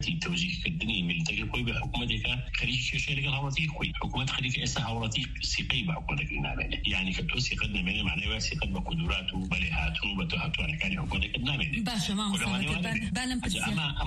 توجيه كدني من تجربة بحكومتك خليج شيء هاوڵاتی خوي حكومة خليج إسا هاوڵاتی سيقي بحكومتك نامنه يعني كتوسي قدنا منه معناه واسي قد بقدرات وبلهات وبتهاتو على كان حكومتك نامنه باشا ما مصدق بالم بس أما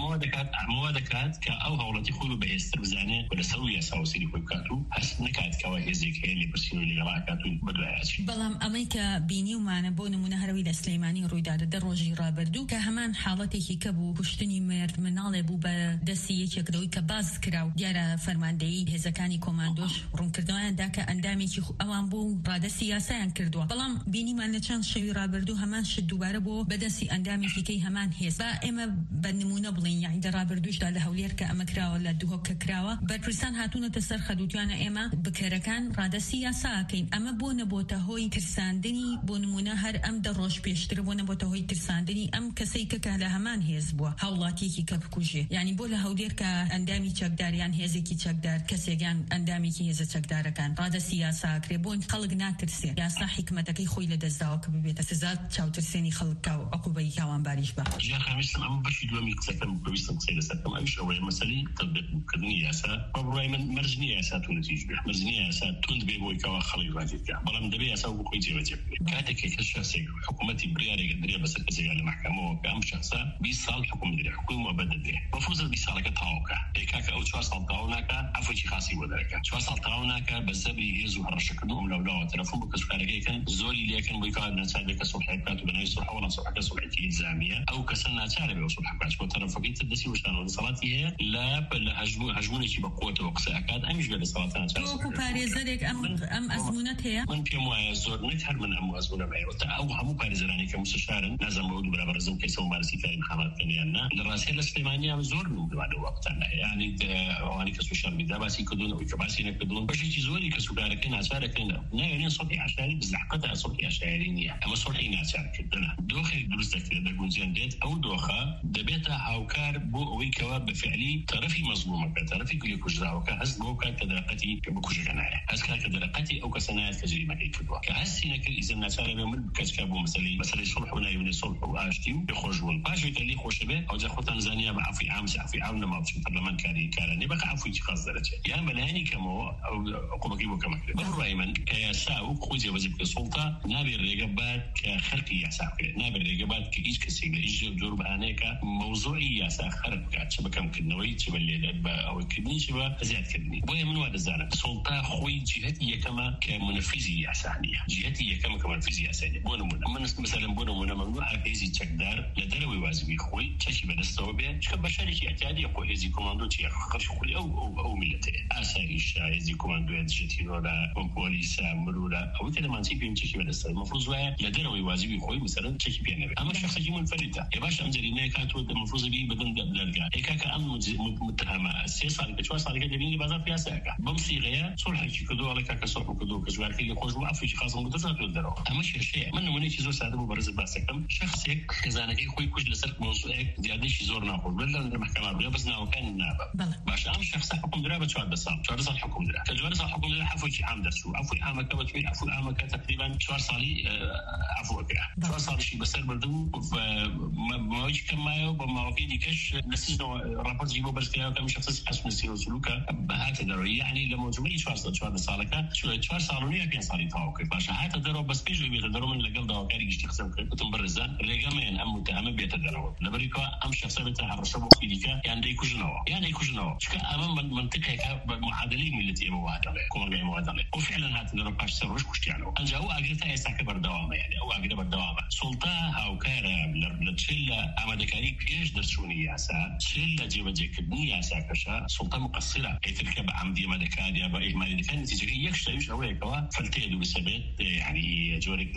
موادكات كأو هاوڵاتی خوي بهستر بزانه ولا سوية سواسي خوي كاتو هس نكات كواهزك اللي برسينو اللي راكاتو بدوهاش بلام أمريكا بيني ومعنا بون منهروي السليماني رويداد دروجي رابردو كهمان حالتي كبو كشتني مرد مناله بو بدسي يكدوي كباز كراو ديارة فرماندهی هزکانی کماندوش رون کردوان داکه اندامی که اوان بو راد سیاسی ان کردوا بلام بینی من چند شوی را بردو همان شد دوباره بو بدسی اندامی که همان هست با اما بنمونه بلین یعنی در بردوش داله هولیر که اما کراو ولا دوه کراوا برپرسان هاتون تسر خدوتیان اما بکرکان راد سیاسی کین اما بو نبوته هوی ترساندنی بو نمونه هر ام در روش پیشتر بو نبوته هوی ترساندنی ام کسی که له همان هست بو حولاتی که کبکوجه یعنی بو له هولیر که اندامی چقدریان هزی کی چقدر کسیگان اندامی کی هز چقدر کان راد سیاسی کربون خلق ناترسی یا صح حکمتکی خویل دزاو که بیت سزات چاو ترسینی خلق کا عقوبه کاوان باریش با جا خامس ام بشي دومي كسكم بويستم سيلسات ما ايش اول مسالي تطبيق كدني ياسا بروي من مرجني ياسا تونتيج به مرجني ياسا توند بي بوي كوا خلق واجد كا بلام دبي ياسا وكويتي وجه كاتك كشخصي حكومتي برياري قدريه بس كسي على المحكمه كام شخصا بيصال حكومه دي حكومه بدده مفروض بيصال كتاوكا هيك او شو صال تاوناكا عفوا شي خاصي ودركا شو صال تاوناكا بسبب يزو هرشكدهم لو تلفون بكسكاري كان زوري لكن بيقال نتاجك صلحات وبناي صلح ولا صلح صلحتي الزاميه او كسلنا تعرف وصل حقاش وترفقيت الدسي وشان صلاتي هي لا هجموني شي بقوه وقصه اكاد امش بلا صلاتان تو باريزرك ام ازمونت هي من بيموا زور نتهر من ام ازمونه معي او هم باريزراني كمستشار لازم بود برا برزم كيسو مارسي كاين خامات كنيانا الراسيه السليمانيه زور من بعد وقت يعني واني كسوشيال ميديا باسي كدون وكباسي نكدون باش تزوري كسوكار كان عشان كان يعني صوتي عشان بزحقه صوتي عشانيني اما صوتي عشان كدنا دوخي درستك دغون زندت او دوخه دبيتها هاوكار بو ويكوا بفعلي طرفي مظلومه طرفي كل كجراو كحسبوك كدرقتي بكوجنايا اسكا كدرقتي او كسنات تجربه كيكوا كحسينك اذا نسال من كسكابو مثلا يصلحوا يبني صلح واشتي يخرجون باش اللي خوشبه او زخو تنزانيا بعفي عام عفي عام ما في البرلمان كان بقى عفو خاص درجه يا ملاني كما عقوبه كيبو كما برايمن كيساو خوزي وزير السلطه نابي الرقابات كخرقي يساق نابي الرقابات كيش كسيغ ايش دور بانيكا موضوعي يساق خرق شبكه ممكن تبلي او كدني شبه زياد كدني بويا من واد الزانه السلطه خوي جهتي كما كمنفذي يسانيه جهتي كما كمنفذي يسانيه بونو مثلا بونو ممنوع هيزي تقدر لدروي وازبي خوي تشي بدستوبه كبشري اعتيادي خوي هيزي كوماندو تي خرج خوي او ملتي اسايش هيزي كوماندو جتينو لا بوليس مرورا او كده ما نسيب يمشي بدست المفروض لدروي وازبي خوي مثلا تشي بينه اما الشخص يجي منفرد يا باشا امزرينا كانت المفروض بي بدن دبلغا هيك كان متهمه السياسه اللي بتشوف صار كده بيني بازار فيها ساكا بمصي غيا صلح كدو على كاكا صلح كدو كزوار كي خوش وعفو شي خاصه مدرسات الدرو اما شيء من مني زور ساده مبرز باسكم شخص هيك خزانه خوي كوج لسرك موضوعك زياده شي زور ناخذ ولا المحكمه بس ناو كان باش ام شخص حكم درابه شو هذا صار شو صار حكم درابه تجوز صار حكم درابه عفو شي عام درسو عفو عام كبت عفو عام تقريبا شو صاري عفو كده شو صار شي بس بردو ما وجه كما وما في ديكش نسجل رابط جيبو بس كم شخص حسب السير سلوكه هكذا يعني لما تجي شو صار لك شو صاروني كان صار يتوقف باش هذا درو بس بيجي بيقدروا من لقل ده كاري يشتي خصم كتم برزان رجامين ام متهم بيتدروا لبريكا ام شخص بتحرشوا بخيديكا يعني يكوجنوا شكا امام منطقه معادلين التي موادله كون موادله وفعلا هذا درو باش سروش كشتيانو انجا هو اجرتا يساكبر دوامه يعني او اجرتا بالدوامه سلطه هاو كاره لتشيلا امدكاري بيش درسوني ياسا تشيلا جيبجك ياسا كشا سلطه مقصره تركب عمدي مدكاريا باهمال كان تجري يكشف هويكوا فلتيدو بسبب يعني جورك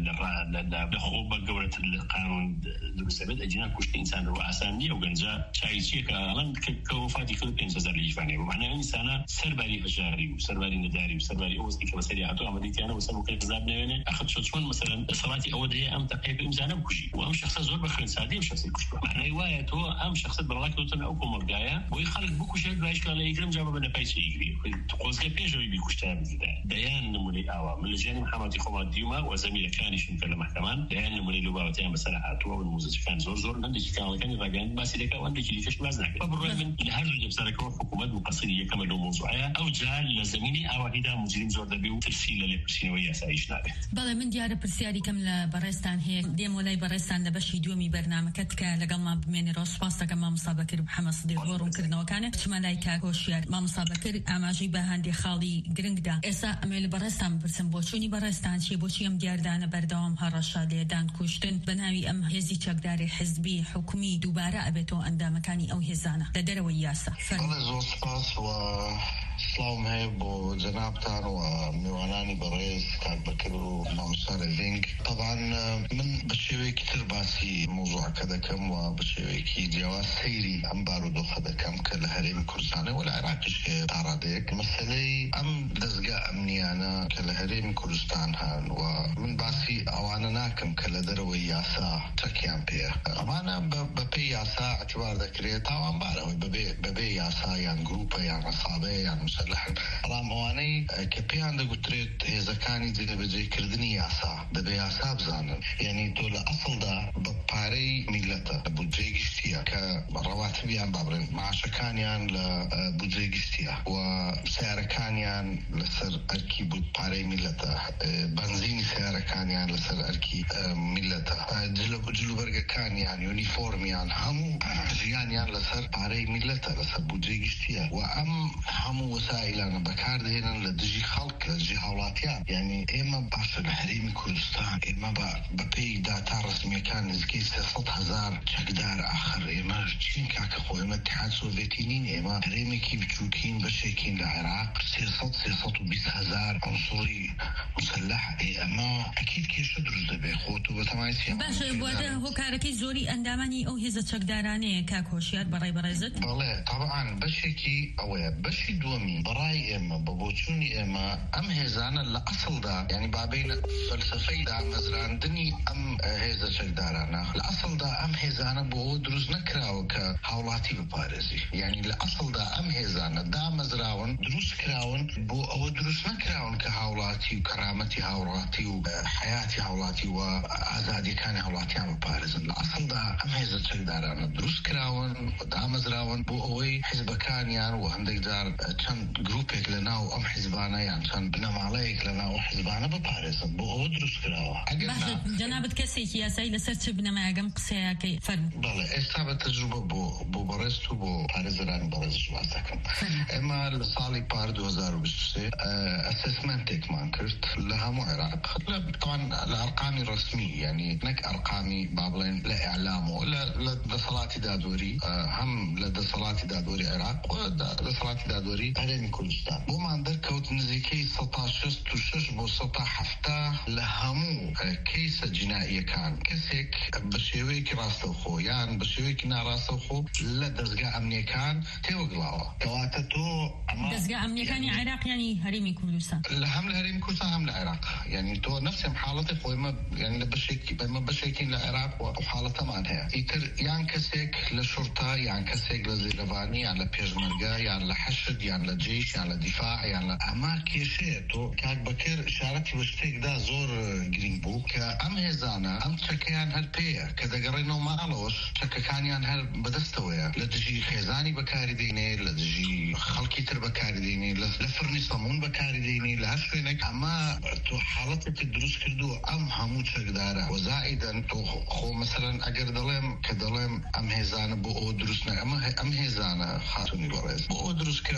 لا خوب جوره القانون بسبب اجينا كشت انسان واسامي وجنجا شاي شيك الان كوفاتي حکومتی کرد 5000 لیوانی بمعنی انسان سرباری هجاری و سرباری نداری و سرباری اوزی که مسئله عطو عملیاتیانه و سرمکه حزاب نوینه اخذ شون مثلا صلاتي اوديه ام تقيب امزانه بكشي وام شخص زور بخير سعدي وشخص كشته معنى روايته ام شخص برلاكتو او مرجايا ويخلق بكشي بايش قال يقرم جاب بنا بايش يجري تقوز بيجو بكشته بيان نمولي اوا من لجان محمد خوات ديوما وزميله كان يشن في المحكمه بيان نمولي لباوتين مساله عطو والموزه كان زور عندي كان راجعين بس لك وعندي كيف كش مازنك فبالرغم من هذا جبسرك حكومه مقصريه كما لو موضوعيه او جال لزميني او هدا مجرم زور دبي ترسيل لبرسينويه سايشنا بله من دیار پرسیاری کم لبرستان هی دیم ولای برستان لبشی دومی برنامجت که لقل ما بمن راسپاس لقل ما مصابكر محمد صديق غورم كرنا وكان شمالايكا كوشيار ما مصابكر اماجي بهندي خالي جرينجدا اسا امل برستان برسم بوچوني برستان شي بوچي ام دیاردان بردوام هرشاده دان کوشتن بناوي ام هزي چقدار حزبي حكومي دوباره ابتو اندام مكاني او هزانه لدروي ياسا راسپاس و سلام هيب وجنابتان وميواناني بريز كان بكرو مامسار الفينك طبعا من بشوي كتير باسي موضوع كذا كم وبشوي كي جواز سيري ام بارودو هذا كم كالهريم كردستان والعراق شيء تعرضك مسألة ام دزقاء امنيانا كالهريم كردستان هان ومن باسي اوانا ناكم كالدروي ياسا تكيان بيه امانا ببي ياسا اعتبار ذكرية طبعا بارا ببي ياسا يعني جروبا يعني عصابة يعني مسلح رام اواني كبي عندك قلت اذا كان زي بجي كردني ياسا دبي ياسا بزانن يعني دول اصل دا بباري ملته بوجيجستيا كرواتبي عن بابرين معاش كانيان لبوجيجستيا وسعر كانيان لسر اركي بباري ملته بنزين سعر كانيان لسر اركي ملته جلو برغا كانيان يونيفورم يعني همو جيانيان لسر باري ملته لسر بوجيجستيا وام همو وسائل انا بكار دهنا لدجي خلق لدجي هولاتيان يعني اما باشا بحريم كردستان اما ببي داتا رسمية كان نزكي 600,000 شكدار اخر اما چين كاكخو اما اتحاد سوفيتينين اما حريمي كيف تشوكين بشيكين لعراق 620,000 عنصري مسلح اما اكيد كيش درز دبي خوتو بتمايسي باشا بواده هو كاركي زوري انداماني او هزا شكداراني كاكوشيار براي برايزت بله طبعا بشيكي اوه بشي دومي براي اما ببوچوني اما ام هزانا لأصل دا يعني بابين فلسفي دا مزراندني ام هزا شكدارانا لأصل دا ام هزانا بو دروز نكراو كهولاتي ببارزي يعني لأصل دا ام هزانا دا مزراون دروز كراون بو او دروز نكراون كهولاتي وكرامتي هولاتي وحياتي هولاتي وآزادي كان هولاتي عم ببارزن لأصل دا ام هزا شكدارانا دروز كراون دا مزراون بو اوي حزبكان يعني وعندك دار كان جروبك لنا وام حزبانا يعني كان بنام عليك لنا وحزبانا بباريس بو ادرس كراوه جنابة كسيك يا سيدة سرت بنما اقام قصيا كي فرم بله استابة تجربة بو باريس وبو باريس راني باريس جوازكم اما لصالي بار 2023 اسسمنتك ما انكرت لها مو عراق طبعا الارقام الرسمية يعني نك ارقامي بابلين لا اعلامه لا صلاتي دادوري هم لدى صلاتي دادوري عراق ولا صلاتي دادوري هرمي كردستان بو ما عندك كوت نزيكي 16 بو 17 لهمو كيس جنائية كان كسيك بشيويك راسو خو يعني بشيويك نا راسو خو لدزقاء امنية كان تيوغلاوه تواتتو دزقاء امنية كان عراق يعني هرمي كردستان لهم لهرمي كردستان هم لعراق يعني تو نفس حالتي خو يعني بشيكين لعراق وحالتها معناها يتر يعني كسيك لشرطة يعني كسيك لزيلفاني يعني لبيجمرقا يعني لحشد يعني لجيش يعني لدفاع يعني اما كيشيتو كاك بكر اشارتي بشتيك دا زور جرين بوك ام هزانا ام تشكيان هالبيا كذا قرينو مالوش تشككانيان هال بدستويا لدجي خيزاني بكاري ديني لدجي خلقي تر بكاري ديني لفرني صمون بكاري ديني لهشوينك اما تو حالتك الدروس كردو ام همو تشكدارا وزائدا تو خو مثلا اگر دلم كدلم ام هزانا بو دروسنا ام هزانا خاتوني برز بو دروس كراون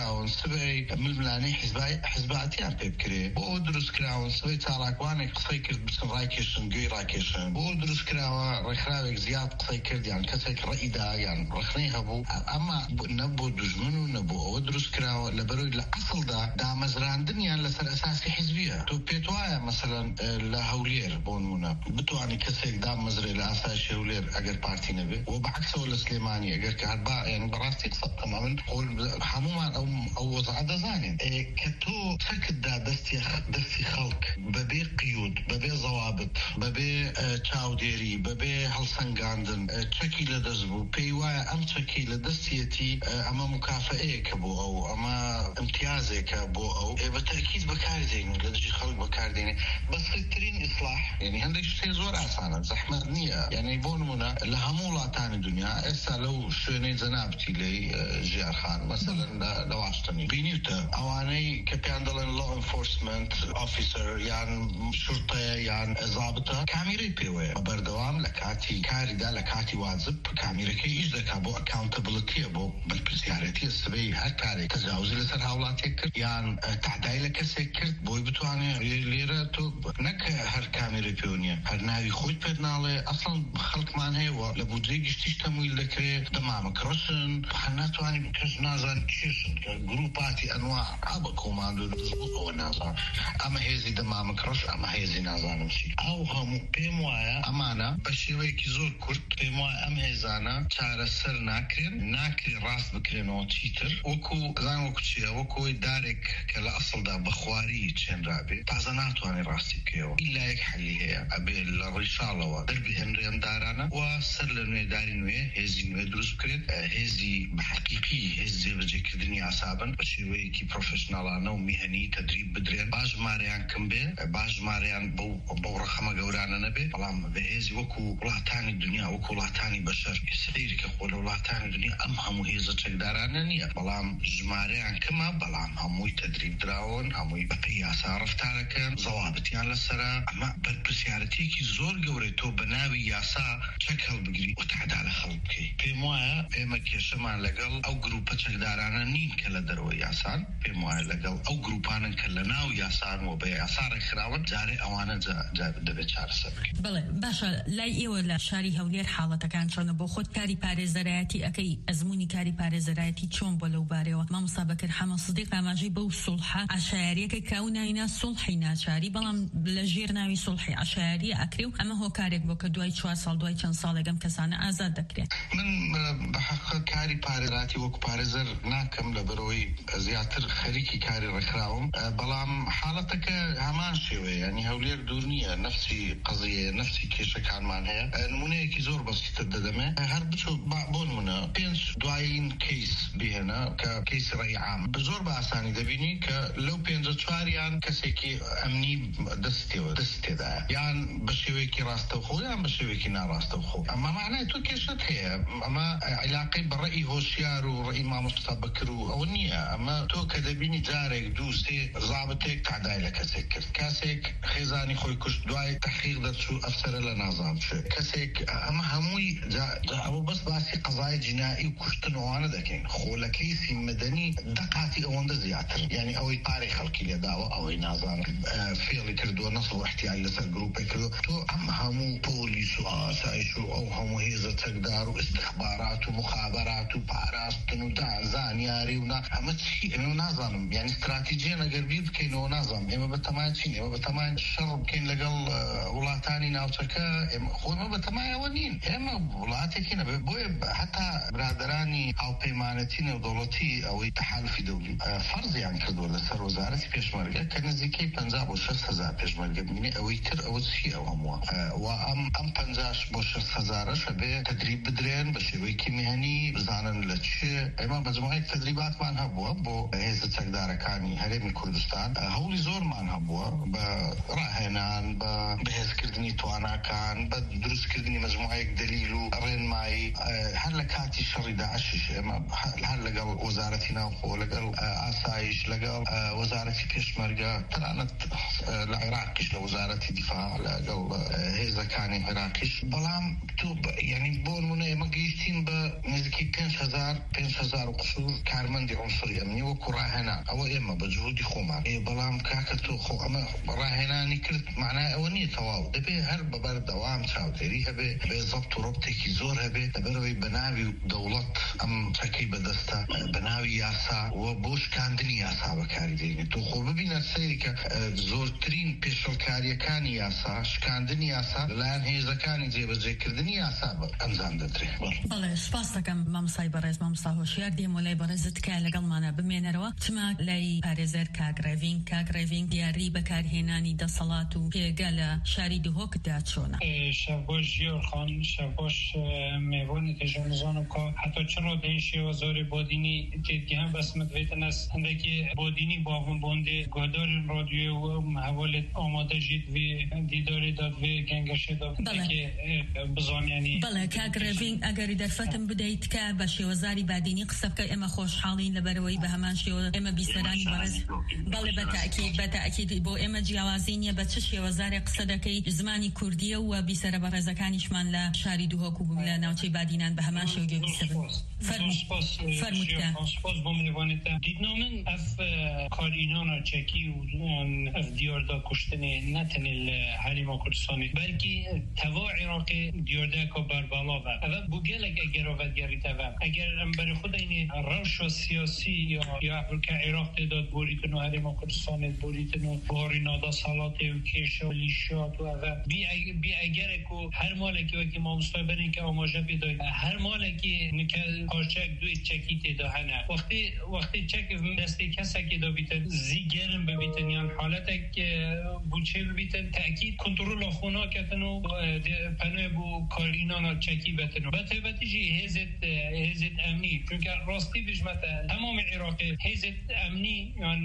سبعي ململاني حزباتيان بيبكري بو دروس كراون سبعي تالاكواني قصي كرد بسن رايكيشن قوي رايكيشن بو دروس كراون رخراوك زياد قصي كرد يعني كسيك رئيدا يعني رخنيها بو أما نبو دجمنو نبو دروس كراون لبروي لأصل دا مزران دنيا لسر أساسي حزبية تو بيتوايا مثلا لهولير بونمونا بتواني كسيك دام مزري لأساسي هولير أجر بارتي نبي وبعكسه ولا سليماني أجر كهرباء يعني براستي قصد تماما حموما أو وضع دزاني كتو تأكد دا دستي خلق ببي قيود ببي ضوابط ببي تاوديري ببي هالسنغاندن تشكي لدزبو بيوايا أم تشكي لدستيتي أما مكافئة كبو أو أما امتيازة كبو أو بالتأكيد بكاري دينو لدجي خلق بكاري ديني بس الترين إصلاح يعني هندك شيء زور أسانا زحمة نية يعني بونمونا لهمولا تاني دنيا إسا لو شويني زنابتي لي جيار خان مثلا لو عشتني بينيوتا أواني كبيان دلن law enforcement officer يعني شرطة يعني ضابطة كاميري بيوي بردوام لكاتي كاري دا لكاتي واجب كاميري كي إيش ذاك أبو accountability أبو بالبسيارتي السبي هالكاري تجاوز لسر هاولات يكر يعني تعداي لك سكر بوي بتواني ليرة تو نك هر كاميري بيونيا هر ناوي خوي بدنالي أصلا خلق معناه ولبودريجش تشتمويل ذكري دمام كروسن حناتواني بكرس نازان كيشن جروباتي أنواع أبكو ما عنده أو نازان أما هذي دمام كروس أما هذي نازان مشي أو هم بيموايا أمانة بشيوي كيزور كرت بيموايا أم هزانا تار سر ناكرين راس بكرينو تشيتر وكو زان وكو تشيا وكو دارك كلا أصل دا بخواري تشين رابي بعضناتواني راسي كيو إلا يك حلي هي أبي الرشالة ودربي هنريان دارانا وسر لنوي دارينوي هزي نوي دروس بكرين هزي بحقيقي هزي بجيك الدنيا عصابا بشيوي كي بروفيشنالانا ومهني تدريب بدرين باج ماريان كمبي باج ماريان بو رخمة قورانا نبي بلام بهزي وكو لاتاني الدنيا وكو لاتاني بشر يسيري كقول لاتاني الدنيا أم همو هزا تشكدارانا نيا بلام جماريان كما بلام هموي تدريب دراون هموي بقياسا رفتاركن ضوابطيان لسرا أما بربسيارتي كي زور قوريتو بناوي ياسا تشكل بقري وتعدى على خلقكي بيموايا بيما كيشمان لقل أو جروبا تشكدارانا نين كلا دروي ياسان بيموايا لقل أو جروبانا كلناو ياسان وبياسار خراون جاري أوانا جا دبي شار سبك بله باشا لاي ولا شاري هولير حالته كان شلون بخود كاري بارزراتي أكي أزموني كاري بارزراتي شون بلو باريو ما مصابك الحما صديق ما جيبه الصلحة عشاري كوناينا صلحينا شاري بلام لجيرنا وي صلحي عشاري أكريو أما هو كاريك بوك دوي شو صال دوي كان صال جم كسانة أزاد ذكري من بحق كاري بارزراتي وك بارزر ناكم لبروي زياتر خريكي كاري رخراهم بلام حالتك همان شوي يعني هولير دورنية نفسي قضية نفسي كيش كان معناها نمونة كي زور بس تددمه هربتو بعبون منا بينش دواين كيس بهنا ككيس رأي عام بزور بأساني دبيني كلو بينز شواريان كسيكي أمني دستي ده يعني بشوي كي راستوخو يعني بشوي كي ناراستوخو أما معناه تو كيشت هي أما علاقة برأي هوشيار ورأي ما مستبكرو أو نية أما تو كدبيني جارك دوسي ضابطك تعداي لك كاسيك خزاني خوي كش دواي تحقيق درشو أفسر لنظام شو كاسيك أما هموي جا أبو بس باسي قضايا جنائي وكشتن وانا دكين خولا كيسي مدني دقاتي أوان زياتر يعني أوي تاريخ الكي لداوة أوي نظام فيلي كردو نصر واحتيال لسر جروب كردو تو أما همو بوليس وآسايشو أو همو هيزة تقدار واستخبارات ومخابرات وباراستن ودعزان ياري أما تشي إنه نظام يعني استراتيجية نقربيب كينو نظام إما بتماين شين إما بتماين الشرب كين لقل ولاتاني ناوتشكا هو ما بتماين ونين إما ولاتي كينا بوي حتى برادراني أو بيمانتين ودولتي أو تحالف دولي فرض يعني كدول لسر وزارتي بيشمرقة كان زيكي بنزاب وشرس هزار بيشمرقة مني أو يتر أو تشي أو هموا وأم بنزاش بوشرس هزار شبه تدريب بدرين بشويكي مهني بزانن لتشي إما مجموعة تدريبات معنها بو هيزة تقدار كاني هرم الكردستان هولي زور معنها بو براهنان بهز كردني توانا كان بدرس كردني مجموعة دليلو رين ماي هل كاتي شر داعش إما هر لەگەڵ وەزارەتی ناوخۆ لەگەڵ ئاسایش لەگەڵ وەزارەتی پێشمەرگە تەنانەت لە عێراقیش لە وەزارەتی دیفاع لەگەڵ هێزەکانی عێراقیش بەڵام تو یعنی بۆ نمونە ئێمە گەیشتین بە نزیکی 5,000 قسوور کارمەندی عنصری ئەمنی وەکو ڕاهێنان ئەوە ئێمە بە جهودی خۆمان بەڵام کاکە تۆ خۆ ئەمە ڕاهێنانی کرد معنای ئەوە نییە تەواو دەبێ هەر بەبەردەوام چاودێری هەبێ ضبط و ڕبتێکی زۆر هەبێ لەبەرەوەی بەناوی دەوڵەت ئەم چەکەی بەدەستە بەناوی یاسا و بۆ شکاندنی یاسا بەکاری دێنێت تۆ خۆ ببینە سەیری کە زۆرترین پێشەڵکاریەکانی یاسا شکاندنی یاسا لەلایەن هێزەکانی جێبەجێکردنی یاسا ئەنجام دەدرێت. بەڵێ سپاس دەکەم مامۆستای بەڕێز مامۆستا هۆشیار دێم و لای بەڕێزت کە لەگەڵمانە بمێنەرەوە چما لای پارێزەر کاگڕێڤین دیاری بەکارهێنانی دەسەڵات و پێگە لە شاری دهۆکدا چۆنە؟ شەبۆش ژیۆرخان شەبۆش میوانی تێژەمزانم کە حتا چڕۆ دەیشی و زۆری بۆدینی تێدگی هەم بەسمت بێتەنەس هەندێکی بۆدینی باوم بۆندێ گۆدۆری ڕۆدیۆ و هەوڵێت ئامادە ژیت وێ دیدۆری داد وێ گەنگەشێ داد بزانیانی بەڵێ کاگڕێڤین ئەگەری دەرفەتم بدەیت کە بە شێوەزاری بادینی قسە بکە ئێمە خۆشحاڵین لەبەرەوەی بە هەمان شێوە ئێمە بیسەرانی بەڕێز بەڵێ بەتاکید بۆ ئێمە جیاوازی نییە بە چ شێوەزارێ قسە دەکەی زمانی کوردیە و بیسەرە بەڕێزەکانیشمان لە شاری دوهۆک و لە ناوچەی بادینان بە هەمان شێوە بیسەبن فرمودکە سپاس بۆ میوانێتە دیدنۆ من ئەف کارینانا چەکی و ئەف دیۆردا کوشتنێ نەتەنێ لە هەریما کوردستانی بەلکی تەوا عێراقی دیۆردەکە بەرباڵاوە ئەوە بۆ گەلێک ئەگەرۆڤەتگەریتەوە ئەگەر ئەم بەری خودینێ ڕەوشە سیاسی یا کە عێراق تێداد بوریتن و هەریما کوردستانی بوریتن و بۆڕی نادەسەڵاتی و کێشە و لیشات و ئەوە بی ئەگەرێک و هەر مالێکی وەکی مامۆستای بەرین کە ئاماژە پێداین هەر مالێکی قاچەک دوی چەکی تێدا هەنە وەختی چەک دەستی کەسێکی دەبیتن زیگەرم ببیتن یان حالەتێک بوچێ ببیتن تاکید کنترۆل خۆناکەتن و پەنوێ بۆ کارینانا چەکی بەتن و بەتایبەتیژی هێزت ئەمنی چونکە ڕاستی بژمەتە تەمامی عێراقی هێزت ئەمنی یان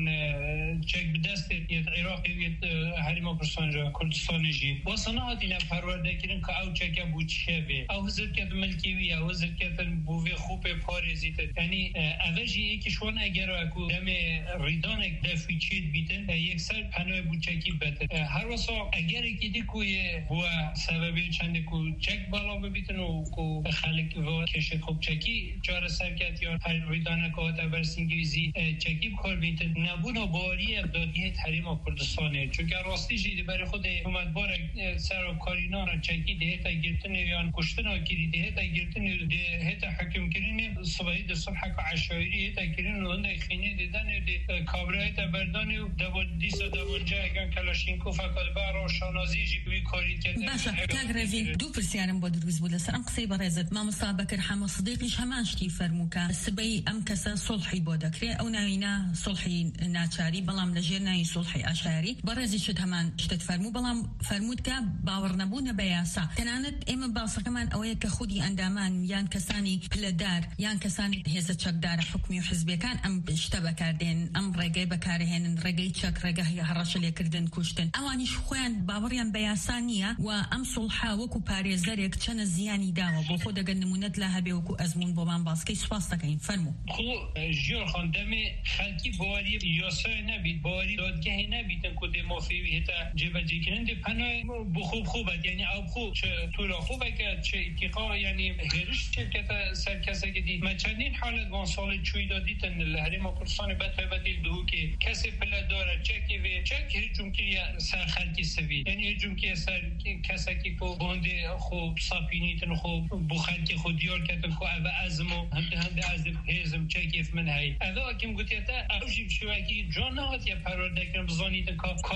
چەک بدەستێت یەت عێراقی یەت هەریما کوردستانی ژی وەسەنا هاتینە پەروەردەکردن کە ئەو چەکە بوچێ بێ ئەو هزرکەت ملکیوی ئەو هزرکەتن بوێ خوپێ پارێزیتن یعنی ئەوەژی یەکی شوان ئەگەرەکو دەمێ ڕیدانێک دەفی چێت بیتن یەکسەر پەنوێ بوو چەکی بەتن هەروەسا ئەگەرێکی دیکویە بووە سەبەبێ چەندێک و چەک باڵا ببیتن و خەڵک کێشێت خوب چەکی چارە سەرکەت یا ڕیدانەکە هاتە بەرسینگویزی چەکی بکار بیتن نەبوونە باریە دادیێت هەریما کوردستانی چونکە ڕاستیژی لەبەر خود حکومەتبارێک سەر کارینانە چەکی دێتە گرتنی یان کوشتنە کیری دێتە گرتنی دێتە حکمکردنی سبەی دە سبحەک عشایری هێتە کردن و هەندێک خینی دیدن کابرایتە بەردانی و دیسە دەوەجایەکان کەلاشینکۆفەکە بەڕۆ شانازیژی بوی کاری کرد باشە کاگڕێڤین دوو پرسیارم بۆ دروست بوو لەسەر ئەم قسەی بەڕێزت مامۆستا بەکر حەمە سدیقیش هەمان شتی فەرمووکە سبەی ئەم کەسە سڵحی بۆ دەکرێت ئەو ناوینە سڵحی ناچاری بەڵام لەژێر ناوی سڵحی ئاشاری بەڕێزی شت هەمان شتت فەرموو بەڵام فەرموودکە باوەڕ نەبوونە بە یاسا تەنانەت ئێمە باسەکەمان ئەوەیە کە خودی ئەندامان یان کەسانی پلەدار یان کەسانی هێزە چەکدارە حکومی و حزبیەکان ئەم شتە بەکاردێن ئەم ڕێگەی بەکارهێنن ڕێگەی چەک ڕێگەی هەڕەشە لێکردن کوشتن ئەوانیش خۆیان باوەڕیان بە یاسا نییە و ئەم سڵحا وەکو پارێزەرێک چەنە زیانی داوە بۆ خۆ دەگەن نمونەت لە هەبێ وەکو ئەزمون بۆمان باسکەی سوپاس دەکەین فەرموو ژیۆرخان دەمێ خەڵکی باوەری یاسای نەبیت باوەری دادگەهی نەبیتن کو دێمافێوی هێتە جێبەجێکردن دێ پەنای بۆ خوبەت یعنی ئەو خۆ تولا خوبەکە چه ئیتیقا یعنی هێرش شرکەتە سەر کەسێکی دی مە چەندین حالت وان ساڵی چوویدا دیتن لە هەریما کوردستانی بەتایبەتی دووکێ کەسێ پلە دارە چەکی وێ چەک هجومکردە سەر خەڵکی سەوی یعنی هجومکردە سەر کەسێکی کو بۆندێ خۆ ساپینیتن خۆ بۆ خەڵکی خۆ دیار کردن خۆ ئەوە ئەزم و هەندێ ئەزم هێزم چەکیف من هەی ئەوە کەم گوتێتە ئەوژی شوەکی جۆن نەهاتیە پەروەردەکردن بزانیتن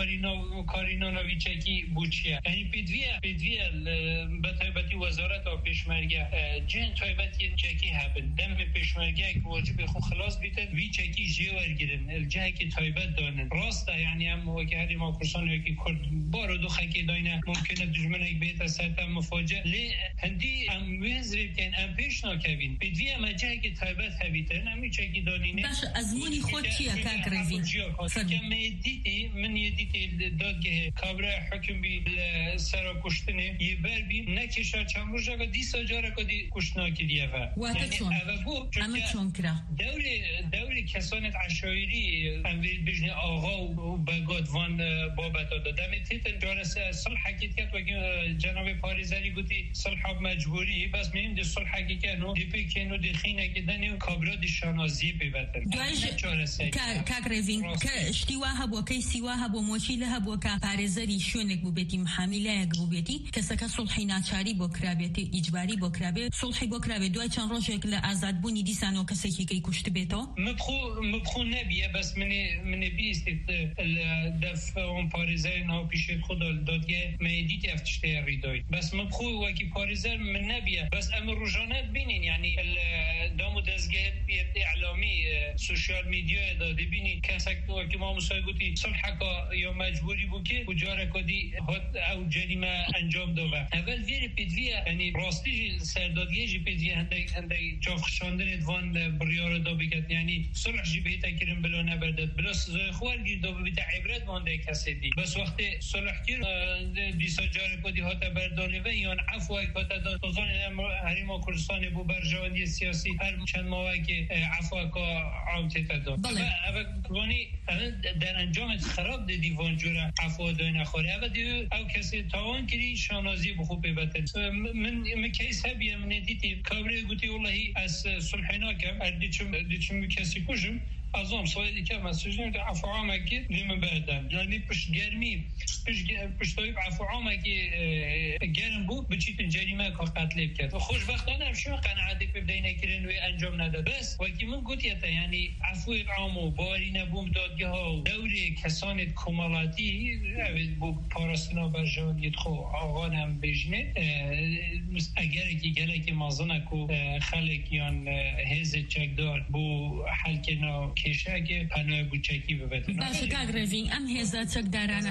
کارینانەوی چەکی بوچیە یعنی پێدویە بەتایبەتی وەزارەت و پێشمەرگە جێن تایبەتی چەکی هەبن دەمێ پێشمەرگەیەک واجبێ خۆ خلاص بیتن وی چەکی ژێوەرگرن جایەکی تایبەت دانن ڕاستە یعنی ئەم وەکی هەریما کوردستانێکی کورد بارۆ دوو خەکی داینە ممکنە دژمنێک بێتە سەرتە مفاجە لێ هەندی ئەم وێزرێتێن ئەم پێش ناکەوین پێدویە ئەمە جایەکی تایبەت هەبیتن ئەمی چەکی کی دانینه باش ازمونی خود چیه کاکرزی کمیدیتی من یدیتی داد که کابرا حکم بی سر کشتنه یه بر بی نکشا چمروجا که 20 جاره کدی کشتنا کلیه و اما چون کرا دوری کسانت عشایری اموید بجنه آغا و بگادوان بابت دادم تیتن جارس صلح حقیقت و جناب پاریزری گوتی صلح مجبوری بس میم دی صلح حقیقت نو دی پی کنو دی خینه گدنی کابرا دی شانازی پیوتن کاکرزین که اشتیواه بو که سیواه بو موشیله بو که پاریزری شونک بو بیتی محامیله بو بیتی کسا که صلحی ناچاری بو کرابیتی اجباری بو کرابی صلحی بو کرابی دوای چند روزک لآزاد بونی دیسانو کسی که کشت بیتو مبخو نبیه بس من بیست دف اون پاریزر نه پیشت خود دادگه میدیت افتشته ریدای بس مبخو وکی پاریزر من نبیه بس ام روزانه بینین یعنی دامو دزگه اعلامی سوشال میدیا داده بینی کسک وکی ما مسایگوتی صلحکا یا مجبوری بو که کجاره کدی هات او جریمه انجام دو اول ویری پیدویه یعنی راستی سردادگی جی پیدویه هنده جافخشاندن ادوان بریار دا بگد یعنی صلح جی بیتا کرن بلا نبردد بلا سزای خوار گیر دا بیتا عبرت مانده کسی دی بس وقتی صلح کر دیسا جاره کدی هاتا بردانه و یان عفو اک هاتا دا توزان حریما کردستان بو برجوانی سیاسی هر چند ماه که عفو اکا عامتی تا دا اول کنی در انجامت خراب دی دیوان جوره عفو دای نخوری اول دیو او کسی تاوان کری شانازی بخو پیبتن من کیس هبیه من دیتی کابره گوتی والله از صلحینا کم دیچم کسی کشم ازم سوالي كم مسجون عفو عامك لما بعدم يعني بش جرمي بش طيب عفو عامك جرم بو بتشيت الجريمه قتل بكت خوش وقت انا شو قناعه بدينا كرين وانجام نده بس وكي من قلت يعني عفو عامو باري نبوم دادگاه دوره کسان کمالاتی بو پاراستنا برجان يدخو آقان هم بجنه اگر که گله که مازنه کو خلق یان هز چکدار بو حلقنا کشه که پناه بوچکی ببتن باشه کاکرزین ام هزا چکدارانه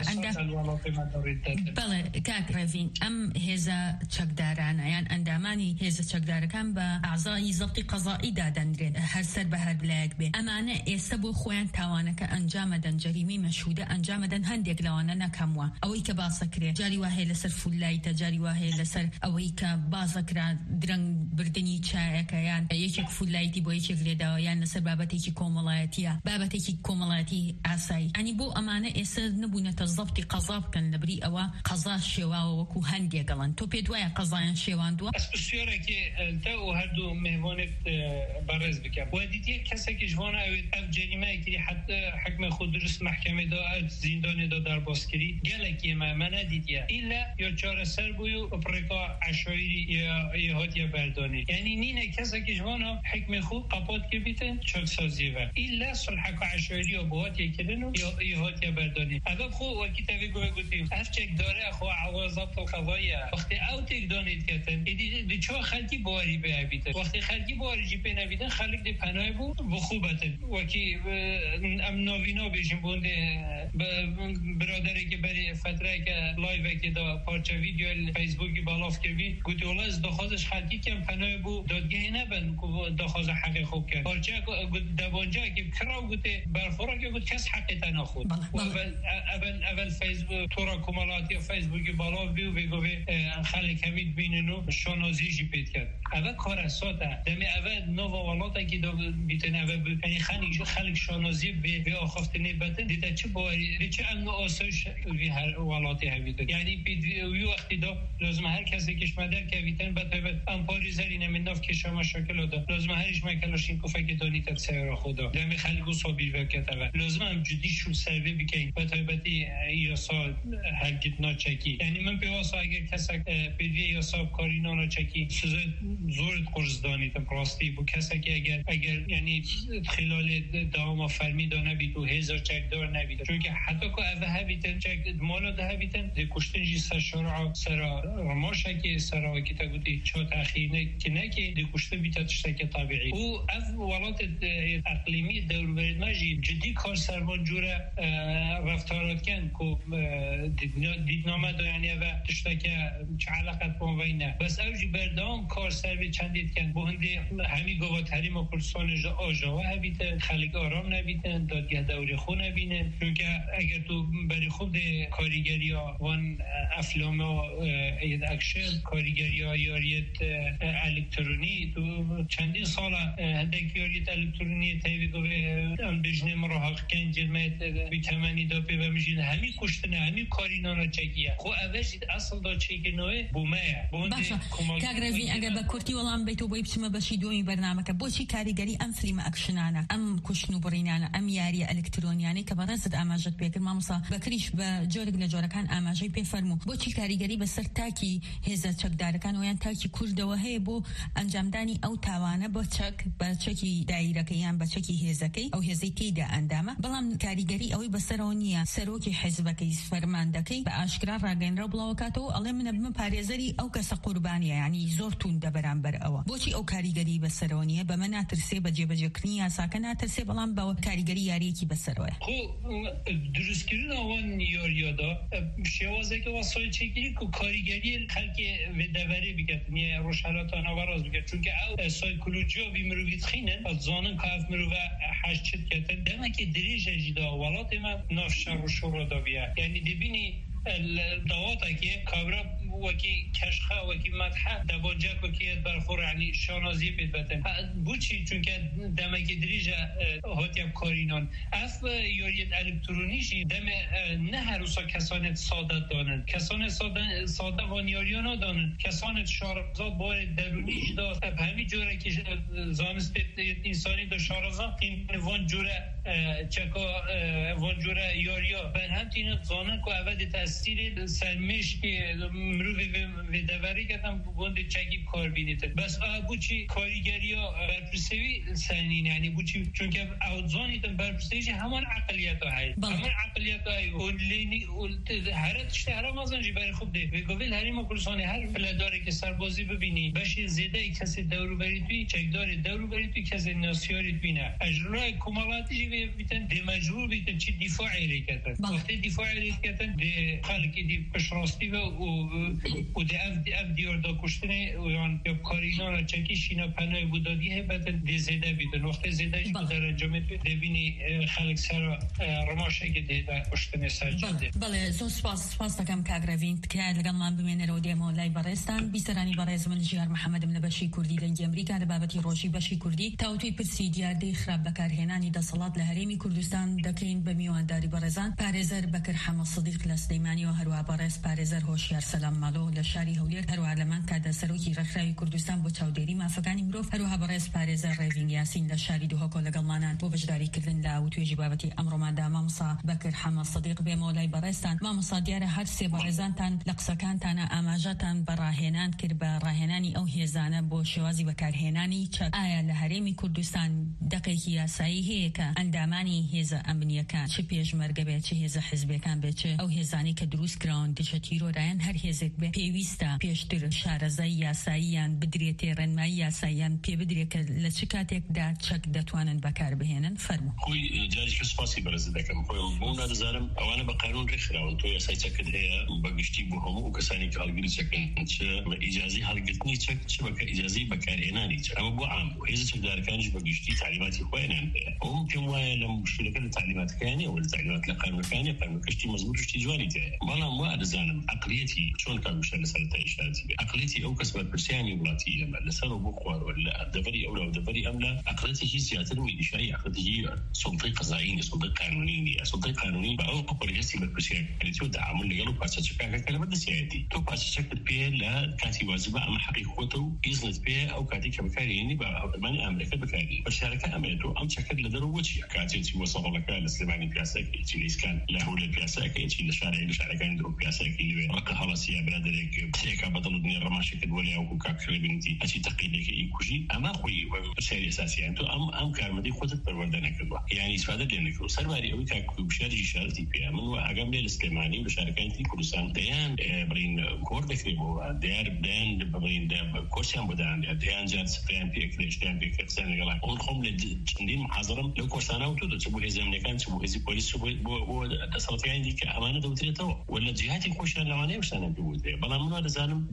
بله کاکرزین ام هزا چکدارانه یعنی اندامانی هزا چکدارکان با اعضای ضبط قضایی دادن هر سر به هر بلاک به امانه استبو خوان توانه که انجام دن جریمی مشهوده انجام دن هندیک لوانه نکموا اوی که باسکره جاری واهی لسر فولایت جاری واهی لسر اوی که باسکره درنگ بردنی چای که یان یکیک فولایتی با یکیک لیدا یان لسر بابتی که بابتی که کمالاتی عصای یعنی بو امانه استر نبونه تضبط قضاب کن لبری او قضا شوا و کو هندی گلن تو پیدوای قضایان شوان دو اسپسیاره که تا و هر دو مهوانت برز بکن و دیدی کسی که جوان او جریمه که حتی حکم خود درست محکمه دا زندان دا در باسکری گلکی ما ندیدیه ایلا یا چاره سر بویو پرکا عشایری یا هاتیا بردانه یعنی نینه کسی که جوان حکم خود قپات که بیتن چک سازی و ایلا صلح کا عشایری و هاتیا کردن یا هاتیا بردانه اول خو و کتابی گفتیم افچک داره خو عوضات القضایه وقتی اوتک دانید کردن دی چه خلکی باری به بیت وقتی خلکی باری جی پنا بیدن خلک دی پناه بو خوبته وکی ام نوینا بجیم بونده برادری که برای فتره که لایو که دا پارچه ویدیو فیسبوکی بالاف کردی گویی والله از دخواستش خلکی کم پناه بو دادگاه نبند که دخواست حق خوب کرد پارچه دوانجا که کرا گویی برفورا که گویی کس حق تنا خود اول فیسبوک تورا کمالاتی فیسبوکی بالاف بیو بگوی خلک همید بیننو شانازی جی پید کرد اول کار اساته دمی اول نو والاتا که دا بیتن اول یعنی خلک شانازی به آخفتنی بدن دیده چه باری چه انگ آسایش وی هر والاتی هویده یعنی وی وقتی دا لازم هر کسی کش مدر که ویتن بطبت امپاری زری نمیدناف کشا مشاکل دا لازم هرش مکلاشین کفه که دانی تب سیر خدا دمی خلقو صابیر وکت اول لازم هم جدی شو سروی بکن بطبتی یاسا هرگیت ناچکی یعنی من پیواسا اگر کسک پیدوی یاسا کارینا ناچکی سوزه زورت قرزدانی تب راستی بو کسک اگر یعنی خلال داما فرمی دانه بید و هزار چک دار نبید چون که حتی که اوه هبیتن چک مالا ده هبیتن ده کشتن جی سر شرع سر رماشه که سر وکی تا گوتی چه تأخیر که نه که ده کشتن بیتا تشتک طبیعی او اف ولات اقلیمی همی دور برید ماجی جدی کار سرمان جوره رفتارات کن کو دیدنامه دو یعنی و تشتکه چه علاقت با وینه بس اوجی بردام کار سر به چندید کن با هنده همی گوات حریم و پرسان آجاوه هبیتن خلق آرام نبیتن دادگه دوری خون نبینن چونکه اگر تو برای خود کاریگری ها وان افلام و اید اکشن کاریگری ها یاریت الکترونی تو چندین سال هندک یاریت الکترونی تایوی گوه ام بجنه مراحق کن جلمت بیتمنی دا پی بمجین همی کشتنه همی کاری نانا چکیه خو اوشید اصل دا چکی نوه بومه باشا کاغروین اگر با کرتی ولام بیتو بایی بچمه باشی دومی برنامه که باشی کاریگری ام فیلم اکشنانه ام کشنو برینانه ام یاری الکترونیانه که برازد آماجت بیکر مامسا بکریش با جورگ لجورکان آماجی پی فرمو باشی کاریگری بسر تاکی هزار چک دارکان و یان تاکی کرد و هی بو انجام دانی او توانه با چکی دایره کیان با چکی هزکی او هزیتی دا اندامه بلام کاریگری اوی بسرونیه سروکی حزبکی فرماندکی با اشکرار راگن رو بلاوکاتو الله من پاریزری او کس قربانیه یعنی زورتون دبران بر او باشی او کاریگری بسرونیه به من ترسی بجی کنیا ساکنه ترسی بلام با کاریگری یاری کی بسروه خو درست کردن آوان یاریادا شوازه که واسای چگیری که کاریگری خلقی و دوره بگرد نیه روشالاتان آوراز بگرد چون که او سایکولوژی و بیمرویت خینن از زانن که اف مروه حشت کردن دمه که دریج اجدا ولات ما نافشار و شورا دا بیا یعنی دبینی الدواتا که کابرا وکی کشخه وکی مدحه دبانجه که برخور یعنی شانازی پید بتن بوچی چون که دمه که دریجه هاتیم کارینان اف یاریت الکترونیشی دمه نه هر روسا کسانت ساده دانن کسانت ساده وانیاریانا دانن کسانت شارزاد بار درونیش داد همین جوره که زانست انسانی دا شارزاد این وان جوره چکا وان جوره یاریا بر هم تینه زانن که اول تاثیر سرمش که مروی و دوری کردن بونده چگی کار بینیده بس بوچی کاریگری ها برپرسوی سنین یعنی بوچی چون که اوزانیتن برپرسویش همان عقلیت های همان عقلیت های اولینی هرتش هرم ازنجی برای خوب ده و گویل هریم و پرسانی هر فلداره که سربازی ببینی بشی زیده کسی دورو بری توی چکدار دورو بری توی کسی ناسیاری بینه اجرای کمالاتی بیتن دی مجبور بیتن چی دفاعی ریکتن وقتی دفاعی ریکتن دی خلقی دی پشراستی و دی اف دیاردا کشتنه و یا کارینان چکی شینا پناه بودادی هبتن دی زیده بیتن وقتی زیده ایش بودر انجامت ببینی خلق سر رماشه که دی کشتنه سرجاده بله زو سپاس دکم کاغروین که لگل من بمینه رو دی مولای برستان بیسرانی برز من جیار محمد من بشی کردی دنگ امریکا ربابتی روشی بشی کردی تاوتوی پرسی دیار دی خراب بکارهنانی دا صلات لهرمی کردستان دکین بمیوان داری برزان پارێزەر بەکر حەمە صدیق لە سلەیمانی و هەروە بەڕێز پارێزەر هۆشیار سەلام ماڵۆ لە شاری هەولێر هەروە لەمان کادا سەرۆکی ڕێکخراوی کوردستان بۆ چاودێری مافەکانی مرۆڤ هەروە بەڕێز پارێزەر ڕێڤین یاسین لە شاری دووهۆکۆ لەگەڵمانان بۆ بەشداریکردن لە وتوێژی بابەتی ئەمڕۆماندا مامۆستا بەکر حەمە صدیق بێمەوە لای بەڕێزتان مامۆستا دیارە هەر سێ بەڕێزانتان لە قسەکانتانە ئاماژەتان بە ڕاهێنان کرد بە ڕاهێنانی ئەو هێزانە بۆ شێوازی بەکارهێنانی چەک ئایا لە هەرێمی کوردستان دەقێکی یاسایی هەیە کە ئەندامانی هێزە ئەمنیەکان چ پێشمەرگە بێت چ هێزە حزبەکان بێت چ ئەو هێزانی کە دروست کراون دچە تیرۆرایان هەر هێزێک بێ پێویستە پێشتر شارەزای یاساییان بدرێتێ ڕێنمایی یاساییان پێ بدرێت کە لە چ کاتێکدا چەک دەتوانن بەکار بهێنن فەرموو خۆی جاریکە سپاسی بەرز دەکەم خۆی بۆ نادەزانم ئەوانە بە قانون ڕێکخراون تۆ یاسای چەکت هەیە بەگشتی بۆ هەموو کەسانی کە هەڵگیری چەکن چ بە ئیجازەی هەڵگرتنی چەک چ بە ئیجازەی بەکارهێنانی چەک ئەمە بۆ عام بوو هێزە چەکدارەکانیش بەگشتی تعلیماتی خۆیانیان هەیە ئەوم پێم وایە لە مشکلەکە لە تعلیماتەکانی ئەوە لە تعلیمات لە قانونەکانی قانونەکەشتی مەزبوط و شتی جوانی تێیە بەڵام وا دەزانم عەقلیەتی چۆن کارگوشتە لە سەرەتای ئیشارەتی بێ عەقلیەتی ئەو کەس بەرپرسیانی وڵاتی ئێمە لەسەر بۆ خوارەوە لە دەڤەری ئەولا و دەڤەری ئەملا عەقلیەتێکی زیاتر و ئیشایی عەقلیەتێکی سوڵتەی قەزایی نیە سوڵتەی قانونی نیە سوڵتەی قانونی بە ئەو قۆریهەستی بەرپرسیارەتی و تعامل لەگەڵ و پارچەچەکەکە لە بەردەستیایەتی تۆ پارچەچەکت پێ لە کاتی واجبە ئەمە حەقی خۆتە و ئیزنت پێ ئەو کاتی کە بەکارهێنی بە هەڵگرمانی ئامرەکە بەکارهێنی بەشارەکە ئەمەیە تۆ ئەم چەکەت لە دەرەوە چییە كاتي وصل لك السليماني بياساكي تشيليس كان له البياساكي تشيل الشارع كان دروب بياساكي اللي ركها خلاص يا بلادك سيكا بدل الدنيا رماشي كدولي او كاكري بنتي اشي تقيلك يكوجي اما خوي سيري اساسي انتو ام كار مدي خودت پروردن كدوا يعني استفاده لانك سرباري او كاكو بشارجي شارتي بيا من واقام السليماني بشاركانتي كردستان ديان برين كوردك ريبو ديان برين كورسيان بدان ديان جات سفيان بيكليش ديان بيكسان يلا ونخم لجندين محاضرة لو كورسانا وتودو تبوه زمن كان تبوه زي بوليس تبوه تصرف يعني ديك أمانة دوتريتو ولا جهاتي خوشنا لوانه وشنا بيوده بلا منو هذا زانم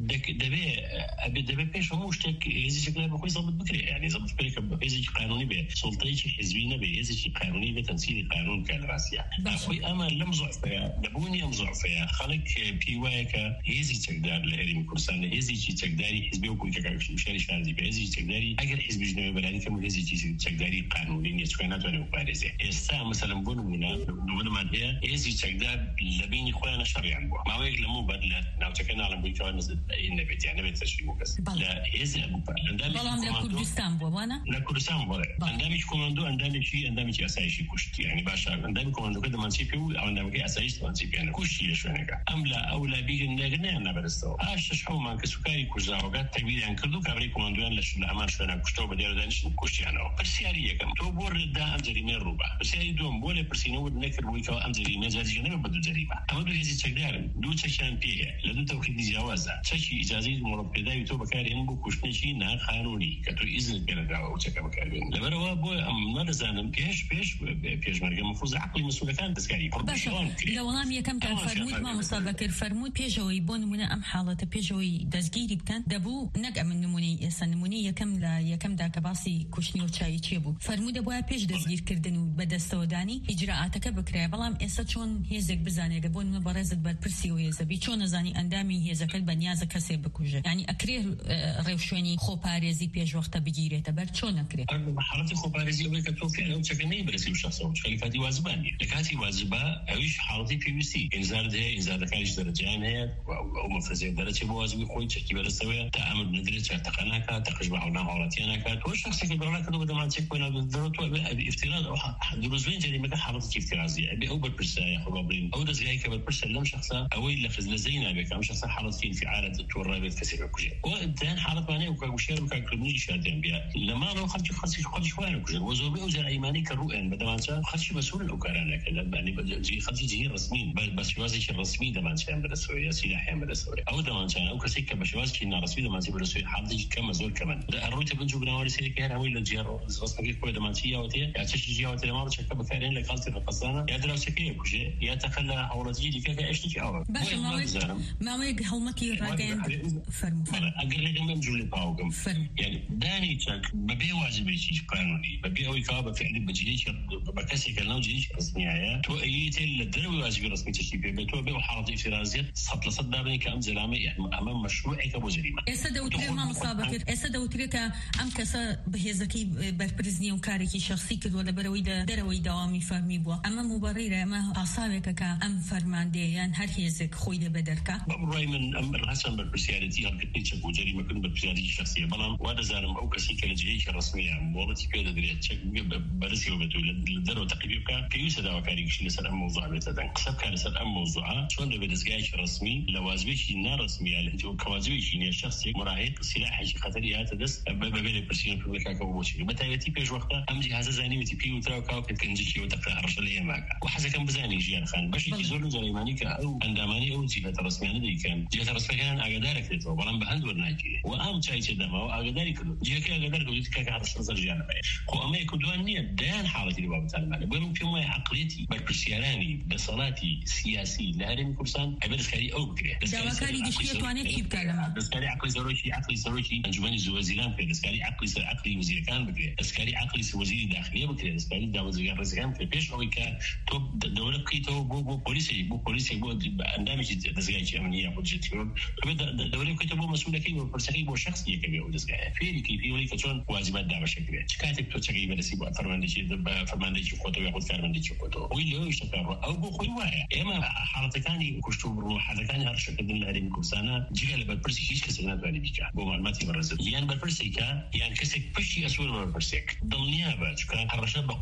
دبي بيش هم مشتك هذي شكله بخوي ضبط بكري يعني ضبط بكري هذي قانوني به سلطة حزبية به هذي قانوني به تنسيق قانون كالراسية أخوي أما لم ضعفها لبوني أم ضعفها خلق بيواك هذي تقدر لهري كورسان هذي تقدري حزبي وكل كاكش مشاري شادي به هذي تقدري أجر حزب جنوب بلادي كم هذي تقدري قانوني يتكونات ولا مبارزة إستا مثلا بنونا ما ده هذي تقدر لبين إخواننا شريعا بوا ما ويك لمو بدل لو تكنا على بيكون النبي يعني بتشريمه بس لا هذي بلام لكردستان بوا وانا لكردستان بوا عندما كوماندو عندما شيء أساسي كشت يعني باشا عندما كوماندو كده منسيبيو أو عندما كي أساسي منسيبيو أنا كشتي شوينك أم لا أو لا بيجن نجنا أنا برستو شحو ما كسكاري كوزاوجات تبي عن كردو كبري كوماندوان لش الأمان شوينا كشتو بدير دانش كشتي أنا بس يعني كم تو بور ده أمزري من الربع بس يعني دوم بوله برسينو نكر بويكا أمزري من زادي جنبه بدو زريبة أما دو هذي تقدر دو تشان بيه لدو توكيد جوازة تشي إجازة مربّدا يتو بكاري إنبو كشتني شيء نا قانوني كتو إذن كلا أو تك بكاري لبروا بو أم ما لازم بيش مرجع مفروض عقلي مسؤول كان تسكاري لو نام يكم كان فرمود ما مصابك الفرمود بيجوي بون من أم حالة بيجوي دزجيري بكان دبو نجا من نموني سنموني يكم دا كباسي كشني وشاي تشيبو فرمود أبوها بيج دزجير كردنو بدأ استوداني إجراءاتك بكرة بلام إنسا شون هيزك بزاني قبون مبارزة بالبرسي وهيزا بيشون زاني أندامي هيزا كالبنيازة كسي بكوجة يعني أكريه ريوشوني خوباريزي بيج وقت بجيرة تبر شون أكريه حالة خوباريزي أولي كتوفي أنا وشكني برسي وشخصه وشخليفاتي واجباني لكاتي واجبة أويش حالتي في بي سي إنزار كاريش درجان هي أو مفرزي درجة بواجبي خوي تشكي برسوية تأمل ندري تقناك تقشبع ولا عوراتينك هو الشخص اللي برا كده بدل ما تشك ولا بالضرورة افتراض أو دروزين جري مكان حالتي افتراضية أبي أو بالبرسة يا خبابين أو دزجاي كبالبرسة لم شخصا أو اللي خزنا زينا بك أم شخصا حالتي انفعالات تورا بالكسر كوجه وإنتهى حالة ماني وكوشير وكاكرمني شادين بها لما لو خلش شوان كوجه وزوبي وزر أيماني كروئن بدل ما تشا خلش مسؤول الأوكرانيا كذا يعني بجي خلش جهي رسمي بس شوازي الرسمي ده ما نشان برسوي سلاح برسوي أو ده ما نشان أو كسيك بشوازي إن رسمي ده ما نشان برسوي حاضي كم زول كمان الروت بنجو بنواري سيرك هنا هو اللي جيرو رسمي كوي ده ما نشيا وتيه يعني تشجيع وتيه ما رشك بكارين لقالتي القصانة يا دراسة كيه كوجه يا تخلى حولتي دي كذا إيش تجي أول ما ويق هالمكي راجين فرم أقول لك من جولي باوكم يعني داني تك ببي واجب شيء قانوني ببي أو يكاب فعل بجيش بكسي كلام جيش رسمية تو أيتي الدروي واجب رسمي تشيبه بتو بي وحالة افترازية سطل صدرني كأم زلامة يعني أمام مشروع كأبو جريمة إسدا وتري ما مصابك إسدا وتري كأم كسا بهذاكي بربرزني وكاريكي شخصي كده ولا دروي دوامي فرمي بوا أما مبررة أما عصابك كأم فرماندي يعني هر هيزك خويده بدركا رأي من أمر حسن بالبرسيالتي هل كنت تشكو جريمة كن بالبرسيالتي الشخصية بلام وهذا زارم أو كسي كالجيش الرسمية مولتي كده دري تشك برسي وبتو للدرو تقريبا كيوسا دعوة كاريكش لسر أم موضوع بيتدن قصب كان لسر أم موضوعة شون بدزجايش الرسمي لوازبيش النار رسمية اللي هو كوازبيش إن الشخص مراهق سلاح شيء خطري هذا دس ببين البرسيال في مكان كوبوشي متى بيش وقتها أم جهاز زاني متي وتراو كاو كنجيكي وتقرأ رشلية معك وحزة كان بزاني جيان خان باش يزولون زليماني كأو عندماني أو جهة الرسمية ندي كان جهة الرسمية كان أقدارك تتو بلان بهند ورناجي وأم شيء كده ما هو أقداري كله جهة كأقدارك ودي كا عرش نظر جانا بيه هو أما يكونون نية دان حالتي اللي بابا تعلم عليه بينهم في ما عقليتي بالبرسياراني بصلاتي سياسي لهرم كورسان عبارة كاري أو بكرة دواكاري دشية توانيت كيف كلام بسكاري عقلي زروشي أنجماني زوازيران بكرة بسكاري عقلي وزير كان بكرة بسكاري عقلي وزير داخلية بكرة بسكاري داوزير رزقان بكرة بيش أو كا توب دولة كيتو بو بوليسي بو عندامش دزجاج أمنية بودجتيون دولة كيتو بو مسؤولة كي وبرسكي بو شخصية كبير ودزجاج فيري كي في ولي كتون واجبات دعوة شكلية كاتب توتشكي بدسي بو فرمانديش خطو ياخذ فرمانديش خطو ويلو يشتغل أو بو خواه إما حالة ثانية كشتو بروح حالة ثانية هرشة كدن لهرين كورسانا جيل بالبرسي كيش كسرنا بالي بيكا بو معلوماتي برزت يعني بالبرسي كا يعني كسك بشي أسول بالبرسيك ضمنيها باش كان هرشة بقوة ذكرة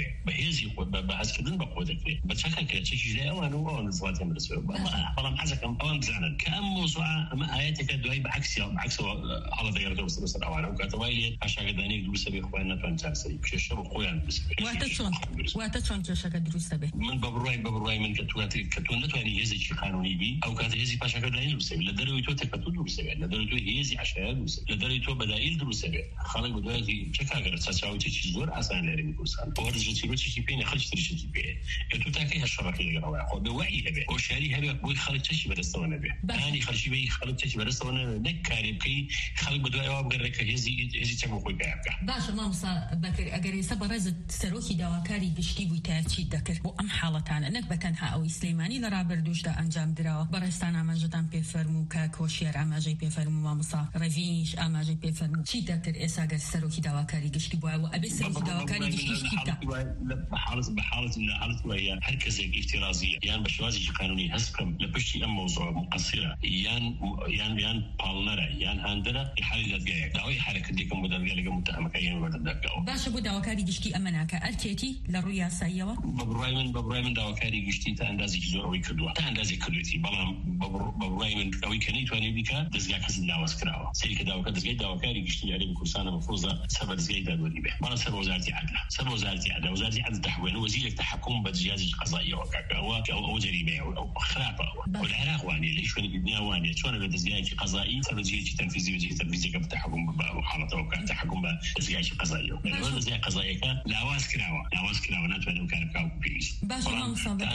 بهزي بحسكدن بقودك بتشكل كتشي جاي أو نزوات مرسول والله حزكم أو بزعنا كأم موضوع ما آياتك دواي بعكس على ذي يردو بس أو كتوايل عشان قدانيك دروس به إخواننا فانتاسي كشرب خويا واتشون كشكل دروس به من ببروي من كتونة يعني هزي شيء قانوني بي أو كات هزي باشا قداني دروس به لدرجة تو تكتون دروس به لدرجة هزي عشان دروس لدرجة تو بدائل دروس به خالق بدوي شكل غير تساوي تشي زور أصلا لري كورسان ورد جتيرو تشي بين خلش تريش تبيه تو تاكي هالشبكة اللي جروا بوعي هبه وشاري هبه بوي خالق تشي بدستونا به أنا خلشي بي خالق تشي بدستونا نكاري بكي خالق بدوي أو بقرك هزي تبغى خوي كعبك باش ما مصا بكر أجري سبرزت سروكي دواكاري بشتي بيتارشي ذكر وأم حالتان إنك بتنها أو إسلاماني لرا بردوش دا أنجام درا برستان أماجدان بيفرمو كوشير أماجي بيفرمو ما مصا رفيش أماجي بيفرمو شي ذكر إساجر سروكي دواكاري قشتي بوا وأبي سروكي دواكاري قشتي تا بحالة وهي هركزة افتراضية يعني بشوازي قانوني هسكم لبشتي أم موضوع مقصرة يان بالنرا يان هاندرا حالة جاية داوي حالة كديكم بدل جالك متهم كأين بدل دقة باش أبو دواكاري قشتي أمناك أرتيتي للرؤيا سايوا ببراي من دواكاري قشتي تأندازي جزء كدوا تأندازي كدوتي بلام ببراي من قوي كنيت واني بيكا دزجا كسل داوس كراوا سيرك دواكاري قشتي عليه كورسانة مفروضة سبب دزجا دادوري به بلا سبب وزارتي عدل وزارتي عدل تحويل وزير التحكم بالجهاز القضائي أو جريمة أو خرافة والعراق واني ليش كان الدنيا واني شلون بالجهاز القضائي تبجي تنفيذي وزير تنفيذي بالتحكم بحالته وكتحكم بالجهاز القضائي والجهاز القضائي كان لاواز كراوا ناتواني كان كاو بيس باش ما مصابك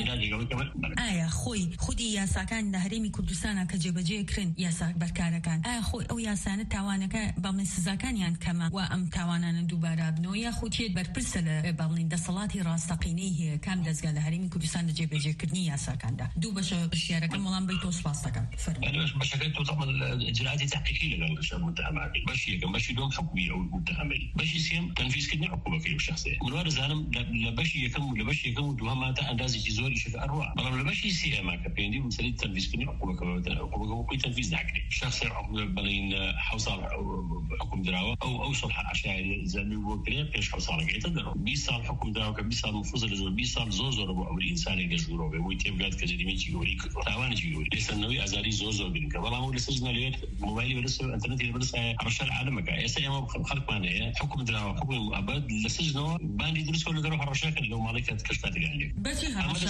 خوي خودي يا ساكن نهريمي كردستان كجبجي كرن يا ساك بركاركان خوي او يا سانه توانك بامن سزاكان يعني كما وام توانان دوباره بنو يا خوتي برپرسل بامن دسلاتي راستقينيه كم دزگال هريمي كردستان جبجي كرني يا ساكن دو باش بشيارك مولان بيتوس باستكم انا باش كنت طبعا الاجراءات التحقيقيه للشاب المتهم باش يدوم حكمي او متهمي باش يسيم تنفيذ كدني عقوبه كيف شخصيه من ورا زالم لباش يكم دوما تا اندازي زوري شف اروع بلا لباش يسيم ما كبيندي مسألة تنفيذ كدني عقوبه كوي تنفيذ عقلي شخص عقوبه بلين حوصل حكم دراوه او صلح عشائري زي وكري ايش حوصل قيت 20 سال حكم دراوه 20 سال مفروض لازم 20 سال زوزور ابو الانسان يجورو ويتبقى كجريمه يوري تاوان يوري لسنوي ازاري زوزو بينك والله مو لسجن اليوم موبايلي بس انترنت بس عرش العالم كا يا خلق ماني حكم دراوه حكم ابد لسجنه باندي درس كل دروح الرشاقه لو مالك كشفت يعني بس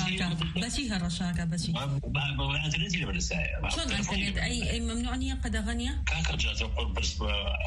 هي الرشاقه بس انترنت اللي بس شلون انترنت اي ممنوع قد غنيه كان جاز يقول بس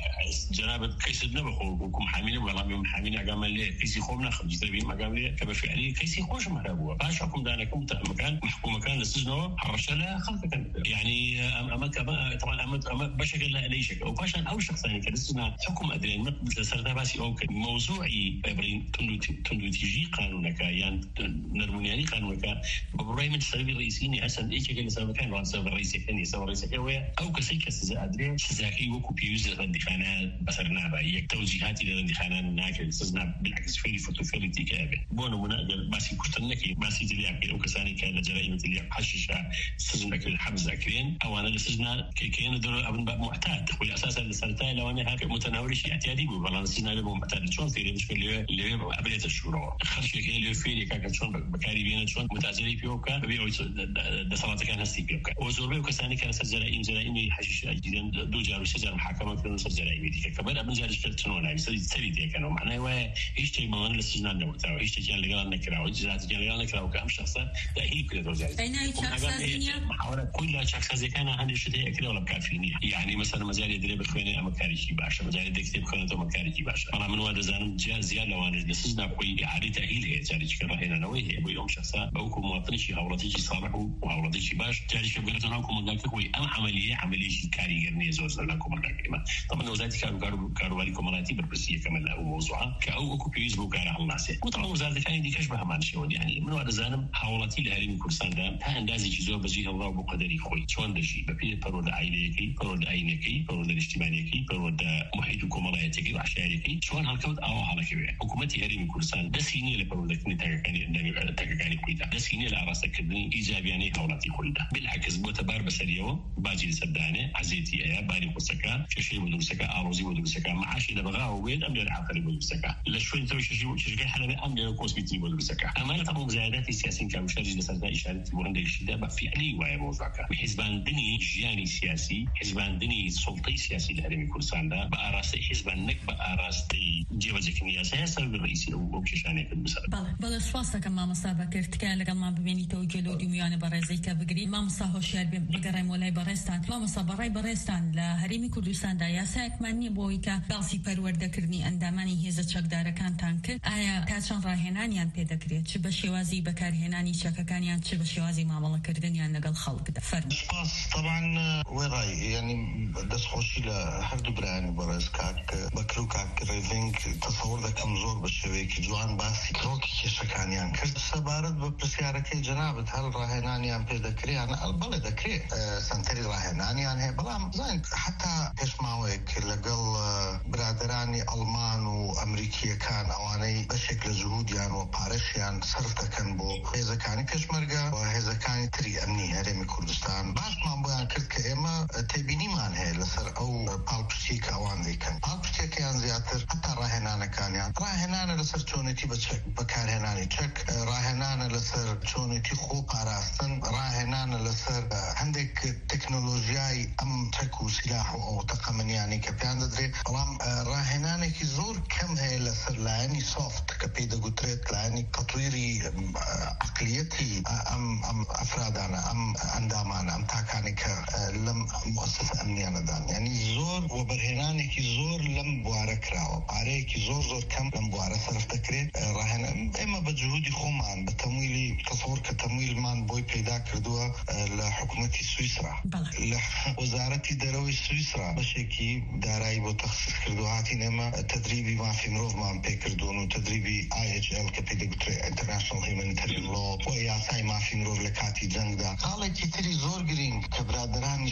جناب كيسدنا بخوكم حامين ولا محامين اقام لي كيسي خومنا خرجت بي مقام لي كما في عليه كيسي خوش مهربوا باش حكم دانكم مكان محكوم مكان للسجن الرشاله خلفك يعني طبعا اما باش قال لا ليش او باش او شخص ثاني كان السجن حكم ادري مثل سرداباسي او موضوعي ابرين تندو تيجي قانونك يعني نرمونياني قانونك ببراي من السبب الرئيسي حسن ايش كان السبب كان السبب الرئيسي كان السبب الرئيسي او كسي ادري سزاكي وكوبيوز الدخانات بصرنا باي توجيهات الى الدخانات ناكل سزنا بالعكس في فوتوفيلتي كابه بونو مناقل باسي كرتنكي باسي تلياك او كساني كان جرائم تلياك حششه سجنك الحبس اكرين او انا سجنا كاين دور ابن باب معتاد والاساس السلطه لو انا هاك متناول شيء اعتيادي والله سجنا له معتاد شلون في مشكله اللي قبلت الشروع خرج اللي في كان شلون بكاري بين شلون متعزلي فيوكا بيعوا دسالات كان هستي فيوكا وزوربي وكساني كان جرائم حشيشه جدا دو جارو سجن محاكمه كانوا جرائم دي كبر ابن جاري شتنون هاي سري دي كانوا معناه ايش تي من السجن ده تاع ايش تي اللي قال نكره وجزات اللي قال نكره وكم شخصا ده هي كده دوزات اين اي شخص محاولة كل شخص زي كان عندي شيء كده ولا كافيني يعني مثلا مجال يدري بخويني اما كاريشي باشا مجال يكتب خونته ما كاريشي باشا انا من واد زان زياده وانا السجن كوي اعاده تاهيل هي جاري كده هنا نوي هو يوم شخصا او مواطن شي هولتي صالح وهولتي شي باش جاري شغلته لكم قال كوي ام عمليه شي كاريرني زوز لكم الكلمه طبعا وزارتي كانوا بالكم مراتب برسيه كمان او موضوعها كاو كوبيز بوكار على الناس وطبعا وزاره كان دي كشبه ما شيء يعني من واد زان حاولتي لهري كردستان ده تا اندازي جزء بزيه الله بقدري خوي شلون دشي بفي فرود عائليكي فرود عينكي فرود الاجتماعيكي فرود محيطكم مراتبي وعشائريكي شلون هالكود على كبير حكومتي هري كردستان ده سيني لبرودك تاكاني كويتا ده سيني لاراسك كدني ايجابي يعني حولتي خويدا بالعكس بوتبار بسريو باجي سدانه عزيتي ايا باري قصكا شي مدرسكا اروزي مدرسكا معاشي لبغا وين ام العقل مدرسكا لا شوي انت شي جێگەی حەلەبێ ئەم لێرە کۆسمیتی بۆ دروستەکە ئەمانە تەمام مزایداتی سیاسی کە وشەری لەسەردا ئیشارەتی بۆ هەندێکشیدا بە فعلی وایە مۆزوعەکە حیزباندنی ژیانی سیاسی حیزباندنی سڵتەی سیاسی لە هەرێمی کوردستاندا بە ئاراستەی حیزبان نەک بە ئاراستەی جێبەجێکردنی یاسایە سەرۆکی ڕئیسی ئەو کێشانێکت بسەر. بەڵێ سواس دەکەم مامۆستا بەکرد تکایە لەگەڵمان ببینیتەوە گوێ لەو دومیانە بەڕێزەی کە بگرین. مامۆستا هۆشیار بگەڕێم وەلای بەڕێستان. مامۆستا بەڕای بەڕێستان لە هەرێمی کوردستاندا یاسایەکمان نییە بۆ ئەوەی کە باسی پەروەردەکردنی ئەندامانی هێزە چەکدارەکانتان کرد. ئایا تا چەند ڕاهێنانیان پێدەکرێت؟ چ بە شێوازی بەکارهێنانی چەکەکانیان چ بە شێوازی مامەڵەکردنیان لەگەڵ خەڵکدا؟ فەرمووی. سپاس. طبعا وێڕای یعنی دەستخۆشی لە هەردوو برایانی بەڕێز کاک بەکر و کاک ڕێڤینگ تەسەوڕ دەکەم زۆر بە شێوەیەکی جوان باسی کڕۆکی کێشەکانیان کرد. سەبارەت بە پرسیارەکەی جەنابەت هەڵ ڕاهێنانیان پێدەکرێت بەڵێ دەکرێت سنتەری ڕاهێنانیان هەیە بەڵام زانین حتا پێشماوەیەک لەگەڵ برادرانی ئەڵمان و ئەمریکیەکان ئەوانەی بەشێک لە جهودیان و پارەشیان سەرف دەکەن بۆ هێزەکانی پێشمەرگە و هێزەکانی تری ئەمنی هەرێمی کوردستان باشمان بۆیان کرد کە ئێمە تێبینیمان هەیە لەسەر ئەو پاڵپشتی کە ئەوان دەیکەن. پاڵپشتێکیان زیاتر حتا ڕاهێنانەکانیان ڕاهێنانە لەسەر چۆنێتی بەکارهێنانی چەک ڕاهێنانە لەسەر چۆنێتی خۆ پاراستن ڕاهێنانە لەسەر هەندێک تەکنۆلۆژیای ئەم چەک و سلاح و ئەو تەقەمەنیانی کە پێیان دەدرێت بەڵام ڕاهێنانێکی زۆر کەم هەیە لەسەر لایەنی سۆفت کە پێی دەگوترێت لایەنی تەطویری عەقلیەتی ئەم ئەفرادانە ئەم ئەندامانە ئەم تاکانی کە لەم مؤسسە ئەمنیانەدان یعنی زۆر وەبەرهێنانێکی زۆر لەم بوارە کراوە پارەیەکی زۆر کەم لەم بوارە سەرف دەکرێت. ئێمە بە جهودی خۆمان بە تەمویلی تەسەوڕ کە تەمویلمان بۆی پیدا کردووە لە حکوومەتی سویسرا لە وەزارەتی دەرەوەی سویسرا بەشێکی دارایی بۆ تەخصیص کردو هاتین ئێمە تەدریبی مافی مرۆڤمان پێکردوون و تەدریبی IHL کە پێی دەگوترێت International Humanitarian Law و یاسای مافی مرۆڤ لە کاتی جەنگدا خاڵێکی تری زۆر گرنگ کە برادرانی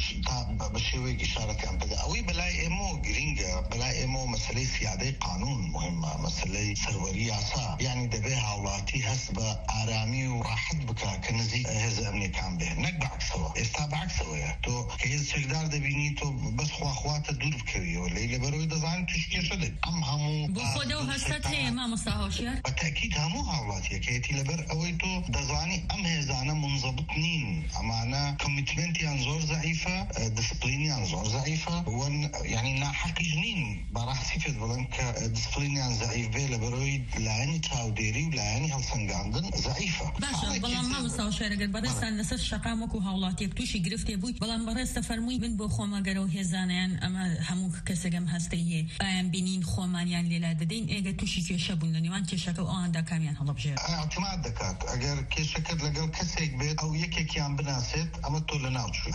بە شێوەیەکی ئیشارەتیان بدا ئەوەی بەلای ئێمە گرنگە بەلای ئێمە مەسەلەی سیادەی قانون مهمە مەسەلەی سەروەری یاسا یعنی دەبێ هاوڵاتی هەست بە ئارامی و ڕاحەت بکە کە نزیک هێز ئەمنیەکان بێ نەک بەعکسەوە. ئێستا بەعکسەوەیە تۆ کە هێز چەکدار دەبینی تۆ بەس خواخواتە دوور بکەویەوە لەی لەبەرەوەی دەزانانی توش کێشە دێت ئەم هەموو بۆ خۆدە و هەستت هەیە مامۆستا هۆشیار بەتاکید هەموو هاوڵاتیەکەیەتی لەبەر ئەوەی تۆ دەزانی ئەم هێزانە منزەبط نین ئەمانە کۆمیتمنتیان زۆر زەعیفە دسپلینیان زۆر زەعیفە یعنی ناحەقیش نین بەڕاستی پێت بڵێم کە دسپلینیان زەعیف بێ لەبەرەوەی لایەنی چاودێری و لایەنی هەڵسەنگاندن زەعیفە. باشە بەڵام مامۆستا هۆشیار ئەگەر بەڕێستان لەسەر شەقام وەکو هاوڵاتیەک تووشی گرفتێ بوویت بەڵام بەڕێستە فەرمووی من بۆ خۆمەگەرەوە هێزانیان ئەمە هەموو کەسێکم هەستەی هەیە ئایان بینین خۆمانیان لێلا دەدەین ئێگە تووشی کێشە بوون لە نێوان کێشەکە و ئەواندا کامیان هەڵەبژێت ئاعتماد دەکات ئەگەر کێشەکەت لەگەڵ کەسێک بێت ئەو یەکێکیان بناسێت ئەمە تۆ لە ناوچوو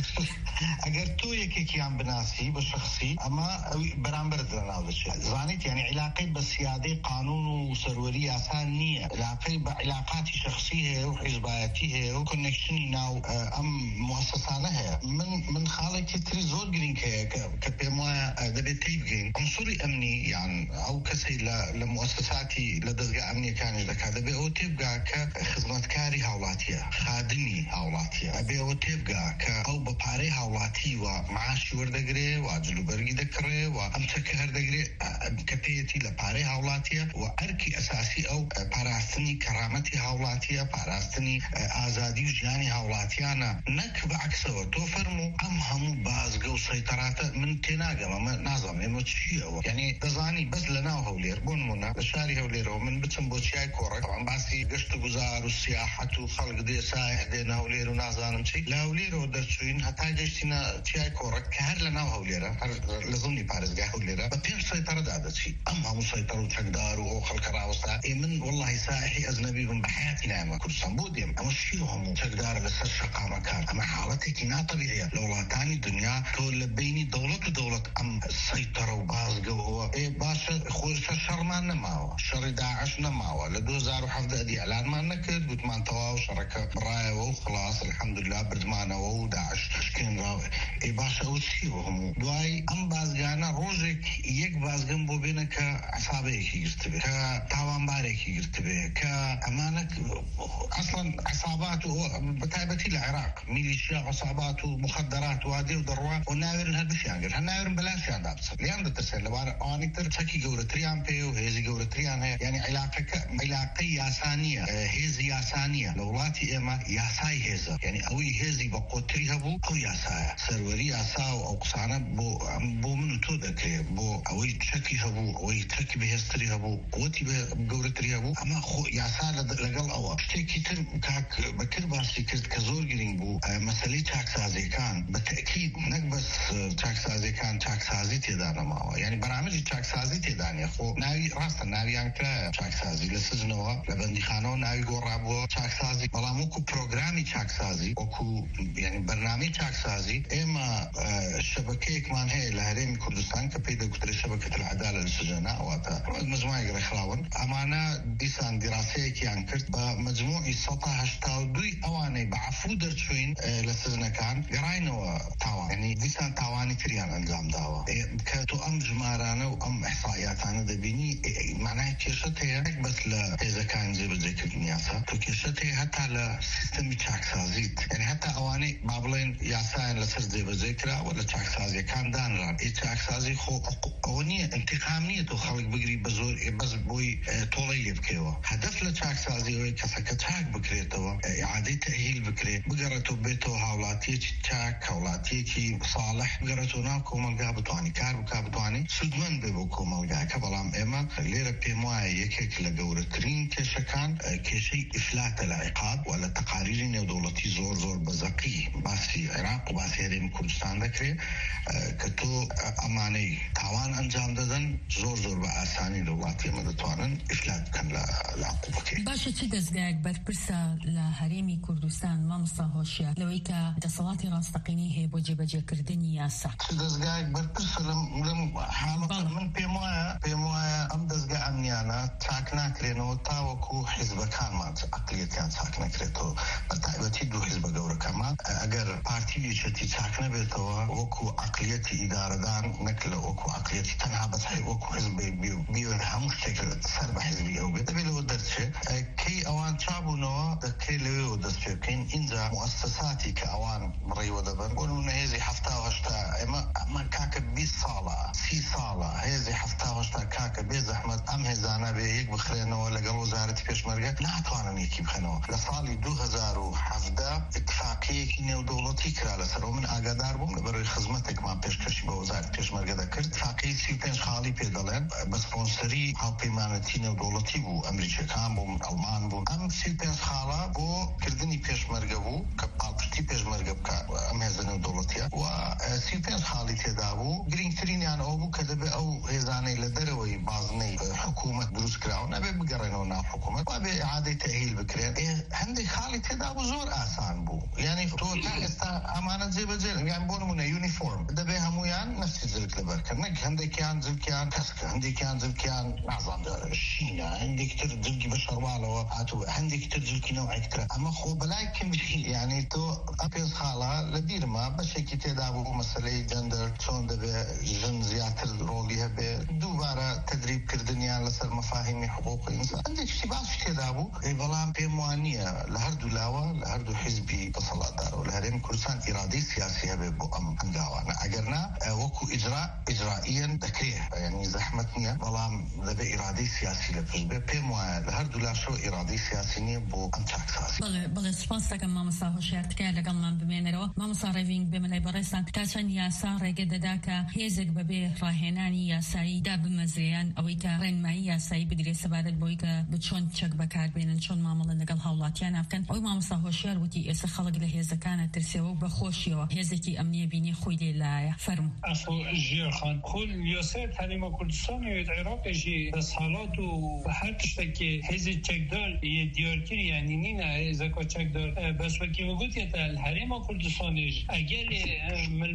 ئەگەر تۆ یەکێکیان بناسی بە شخصی ئەمە بەرامبەرت لە ناو دەچێت زانیت یعنی علاقەی بە سیادەی قانون و سەروەری یاسا نییە علاقەی بە علاقاتی شخصی هەیە و حیزبایەتی هەیە و کۆنێکشنی ناو ئەم مؤسسانە هەیە. من خاڵێکی تری زۆر گرنگ هەیە کە پێم وایە دەبێت تی بگەین عنصوری ئەمنی یان ئەو کەسەی لە مؤسساتی لە دەستگا ئەمنیەکانی دەکات دەبێت ئەو تێبگا کە خزمەتکاری هاوڵاتیە خادمی هاوڵاتیە ئەبێ ئەوە تێبگا کە ئەو بە پارەی هاوڵاتی و معاشی وەردەگرێ و جلوبەرگی دەکڕێ و ئەم چەکە هەردەگرێ کە پێیەتی لە پارەی هاوڵاتیە و ئەرکی ئەساسی ئەو پاراستنی کەرامەتی هاوڵاتیە پاراستنی ئازادی و ژیانی هاوڵاتیانە نەک بەعکسەوە. تۆ فەرموو ئەم هەموو بازگە و سەیتەراتە من تێناگەم ئەمە نازانم ئێمە چیەوە یعنی دەزانی بەس لە ناو هەولێر بۆ نمونە لە شاری هەولێرەوە من بچم بۆ چیای کۆڕێک ئەم باسی گەشت و گوزار و سیاحەت و خەڵک دێ سایح دێنە هەولێر و نازانم چی لە هەولێرەوە دەرچوین هەتا گەشتینە چیای کۆڕێک کە هەر لە ناو هەولێرە هەر لە زمانی پارێزگای هەولێرە بە پێنج سەیتەرەدا دەچی ئەم هەموو سەیتەر و چەکدار و ئەو خەڵکە ڕاوەستا من وەڵڵاهی سایحی ئەجنەبی بم بە حیاتی نایمە کوردستان بۆ دێم ئەمە چی هەموو چەکدارە لەسەر شەقامەکان ئەمە حاڵەتێکی ناتەبیعیە لە وڵاتانی دنیا تۆ لە بینی دەوڵەت و دەوڵەت ئەم سەیتەرە و بازگەوەوە باشە خۆشە شەڕمان نەماوە شەڕی داعش نەماوە لە 2017 دی ئەلانمان نەکرد گوتمان تەواو شەڕەکە بڕایەوە و خلاص الحەمدوللا بردمانەوە و داعش شکێنراوە باشە ئەو چیوە هەموو دوای ئەم بازگانە ڕۆژێک یەک بازگەم بۆ بێنە کە عەسابەیەکی گرتبێ کە تاوانبارێکی گرتبێ کە كأمانك أصلا عصابات بتايبتي العراق ميليشيا عصابات ومخدرات وهذه وضروات وناورن هالبشيان هالناورن بلاش يعني دابس لأن ترسل لبارة أني ترتكي جورتريان بيو هذي جورتريان هي يعني علاقة ياسانية هذي ياسانية لولاتي إما ياساي هذا يعني أوي هذي بقوتري هبو أو ياساي سروري ياساو أو قصانة بو منو تودك بو أوي تشكي هبو أوي تركي بهستري هبو قوتي بجورتري هبو أما خو ياسا لقل أو تشكي تر كاك بكر باسي كرت كزور جرين بو مسألة تاكسازي كان بالتأكيد نقبس تاكسازي كان تاكسازي تدانا معه يعني برامج تاكسازي تداني خو ناوي راسا ناوي أنكرا تاكسازي لسجنوا لبندي خانو ناوي قرابو تاكسازي بلا موكو برنامج تاكسازي وكو يعني برنامج تاكسازي إما شبكة كمان هي لهرم كردستان كبيدة كتر شبكة العدالة للسجناء واتا مجموعة غير خلاون أمانة ديسان دراسية كيان كرت بمجموع 16 أواني بعفو درتشوين لسجنة كان قراينو تاوان يعني ديسان تاواني تريان أنجام داوا كاتو أم جمارانا وأم إحصائياتانا دبيني معناها كيشتها بس لإذا كان زي بذكر النياسة تو كيشتها حتى لسيستم تاكسازيت يعني حتى أواني بابلين ياساين لسر زي بذكرها ولا تاكسازي كان دانران تاكسازي خو أونية انتقامية تو خلق بقري بزور بس بوي طولي بكيوا هدف لتاكسازي هو كسكتاك بكريتوا إعادة تأهيل بكريت بقرتو بيتو هاولاتي تاك هاولاتي صالح بقرتو ناكو ملقا بطواني كار بكا بطواني سودمن ببوكو ملقا كبلام إما ليرا بيمواي يكيك لقورترين كيشكان كيشي إفلات العقاب ولا تقاريرين دولتي زور بزقي باسي عراق وباسي هرم كردستان ذكري كتو أماني تاوان أنجام دادن زور بأساني دولاتي مدتوانن إفلات كان لعقوبة باشا چی دەستگایەک بەرپرسە لە هەرێمی کوردستان مامۆستا هۆشیار لەوەی کە دەسەڵاتی ڕاستەقینی هەیە بۆ جێبەجێکردنی یاسا دەستگایەک بەرپرسە لەم حاڵەتە من پێم وایە ئەم دەستگا ئەمنیانە چاک ناکرێنەوە تاوەکو حیزبەکانمان عەقلیەتیان چاک نەکرێتەوە بەتایبەتی دوو حیزبە گەورەکەمان ئەگەر پارتی یەکێتی چاک نەبێتەوە وەکو عەقلیەتی ئیدارەدان نەک لە وەکو عەقلیەتی تەنها بەتای وەکو حیزبی بیوێن هەموو شتێک سەر بە حیزبی ئەو بێت دەبێت لەوە دەرچێ كي أوان شابونوا كي لويو دستشكين إنزا مؤسساتي كأوان بريو دبن قولون هذي حفتا وشتا ما كاك 20 صالة 6 صالة هذي حفتا وشتا كاك بيز أحمد أم هزانا بيك بخرينو ولا قالوا زارتي بيش مرقة نعطوانا نيكي بخنو لصالي 2007 اتفاقية كينيو دولتي كرا لسر ومن آقادار بوم لبروي خزمتك ما بيش كرشي بوزارت بيش مرقة ذكرت اتفاقية 35 خالي بيدالين بسبونسري هاو بيمانتينيو دولتي بو أمريكا كان بو ألمان بو أم 35 خالة بو كردني بيش مرقة بو كبالبشتي بيش مرقة بكا أم هزانيو دولتيا و 35 خالي تدابو جرين ترين يعني أو بو كذبه أو هزاني لدروي بازني حكومة دروس كراون أبي بقرنونا حكومة وأبي إعادة تأهيل بكرين هندي خالي تدابو زور آسان بو يعني تو تا أمانة زي بجل يعني بونو من يونيفورم دبي همويان نفس زلك لبركة نك هندي كان زل كان كسك هندي كان زل كان نعظم الشينا عندي كتير زلكي بشر والو عاتو عندي كتير زلكي نوع كتير أما خو بلاكن يعني تو أبيز خالة لدير ما بشكل تدابو مسألة جندر شون دبي جن زيادة روليها بدوبارة تدريب كردنيا لسر مفاهيم حقوق الإنسان عندك اشتباس تدابو إبلام بموانية لهردو لاوا لهردو حزبي تصلات دارو لهرم كردستان إرادي سياسية ببو أم هنقاوانا أجرنا وكو إجرائيا ذكريه يعني زحمتني بلام لبي إرادي سياسي لبجبه بموانية لهردو لا شو إرادي سياسي بو أم تاكساسي بله سپاس دەکەم مامۆستا هۆشیارتکە لەگەڵمان بمێنەرەوە مامۆستا ڕێڤینگ بمەلای بەڕێستان تا چەند یاسا ڕێگە دەدا کە هێزێک بەبێ ڕاهێنانی یاسایی دابمەزرێیان ئەوەی کە ڕێنمایی یاسایی بدرێت سەبارەت بۆی کە بچۆن چەک بەکاربێنن چۆن مامەڵە لەگەڵ هاوڵاتیان ناکەن ئەوەی مامۆستا هۆشیار وتی ئێستا خەڵک لە هێزەکانە ترسێەوە و بەخۆشیەوە هێزێکی ئەمنیە بینی خۆی لێلایە فەرموو ئەفۆ ژێرخان خۆ یاسای هەرێما کوردستانی عێراقیشی دەسەڵات و هەر تشتێکی هێزی چەکدار دیارکردی یعنی نینە هێزەکە چەکدار بس وكي وقلت الحريم كردستانيش اجل ململاني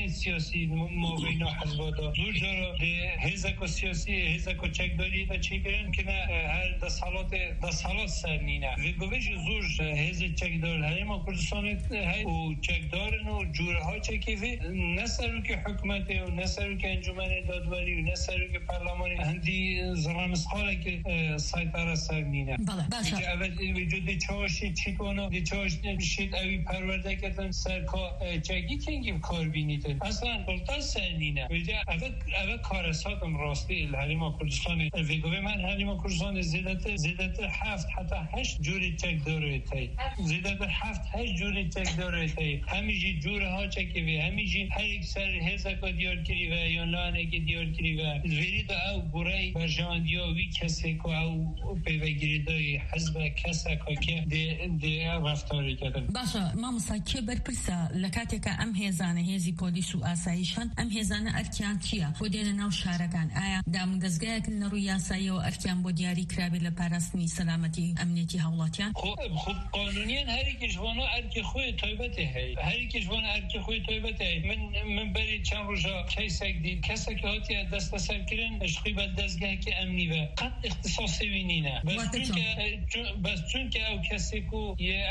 جنبه سیاسی مابین حزب‌ها زور جرا حزب سیاسی حزب چکداری تا چیکرن که هر د سالات سرنینه وگویش زور حزب چکدار هریم کردستان های و چکدار نو جوره ها چکیفی نسرو که حکومت و نسرو که انجمن دادواری و نسرو که پارلمان هندی زرانسخاله که سایتار سرنینه که اول وجود چاوشی چیکونو دی چاوش نمیشید اوی پرورده کردن سرکا چکی کنگیم کار بینیدن اصلا بلتا سرنینه ویجا اول کارساتم راستی الحریم کردستان ویگوی من حریم کردستان زیدتر 7 حتی 8 جوری چک داره تایی زیدتر 7-8 جوری چک داره تایی همیجی جوره ها چکی و همیجی هر یک سر هزکا دیار کری و یا لانه که دیار کری و ویرید او برای برجاندی و وی کسی که او پیوگیریدای حزب کسی که دی رفتاری کردن باشا ما مساکه برپرسا لکاتی که ام هزانه هزی پولیس و آسایشان ام هزانه ارکیان چیه و دین ناو شارکان آیا دام دزگاه کن روی آسایی و ارکیان با دیاری کرابی لپارستنی سلامتی امنیتی حولاتیان خوب قانونیان هری کشوانا ارکی خوی طایبته هی هری کشوانا ارکی خوی طایبته هی من بری چند روزا کیسک دید کسی که هاتی دست سر کرن اشقی بد دزگاه که امنی و قد اختصاصی وینینه بس چون که او کسی کو یه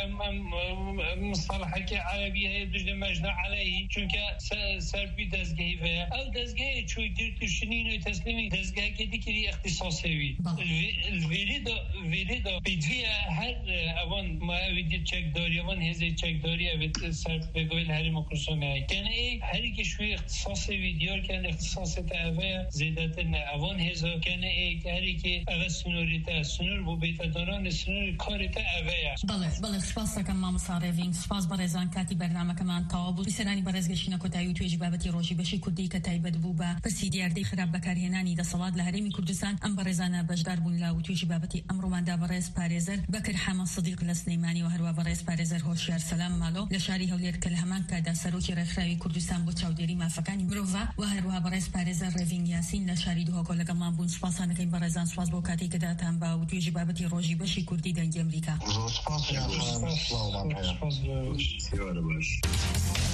مصطلحه که عربی هی دجل مجنع علیه چون که سر بی دزگاهی و او دزگاهی چوی دیر توشنین و تسلیمی دزگاه که دیگری اختصاصی وی ویلی دا بیدوی هر اوان ما اویدی چک داری اوان هزی چک داری اوید سر بگویل هری مکرسونه کنه ای هری که شوی اختصاصی وی دیار کنه اختصاصی تا اوه زیدتر نه اوان هزا کنه ای هری که اوه سنوری تا سنور بو بیتا داران سنور کاری تا اوه بله سپاس دکم مام ساروین سپاس برزان کاتی برنامه کمان تابو بسرانی برزگشینا کتایو توی جبابتی روشی بشی کردی کتای بدبو با پرسی دیاردی خراب بکارهنانی دا صلاد لهرمی کردستان ام برزانه بجدار بون لاو توی جبابتی امرو من دا برز پارێزەر بەکر حەمە صدیق لە سلەیمانی و هەروە بەڕێز پارێزەر هۆشیار سەلام ماڵۆ لە شاری هەولێر کە لە هەمان کادا سەرۆکی ڕێکخراوی کوردستان بۆ چاودێری مافەکانی مرۆڤ و هەروە بەڕێز پارێزەر ڕێڤین یاسین لە شاری دوهۆکۆ لەگەڵمان بوون سوپاسان دەکەین بەڕێزان سوپاس بۆ کاتێک کە داتان با و توێژی بابەتی ڕۆژی بەشی کوردی دەنگی ئەمریکا. زۆر سوپاس.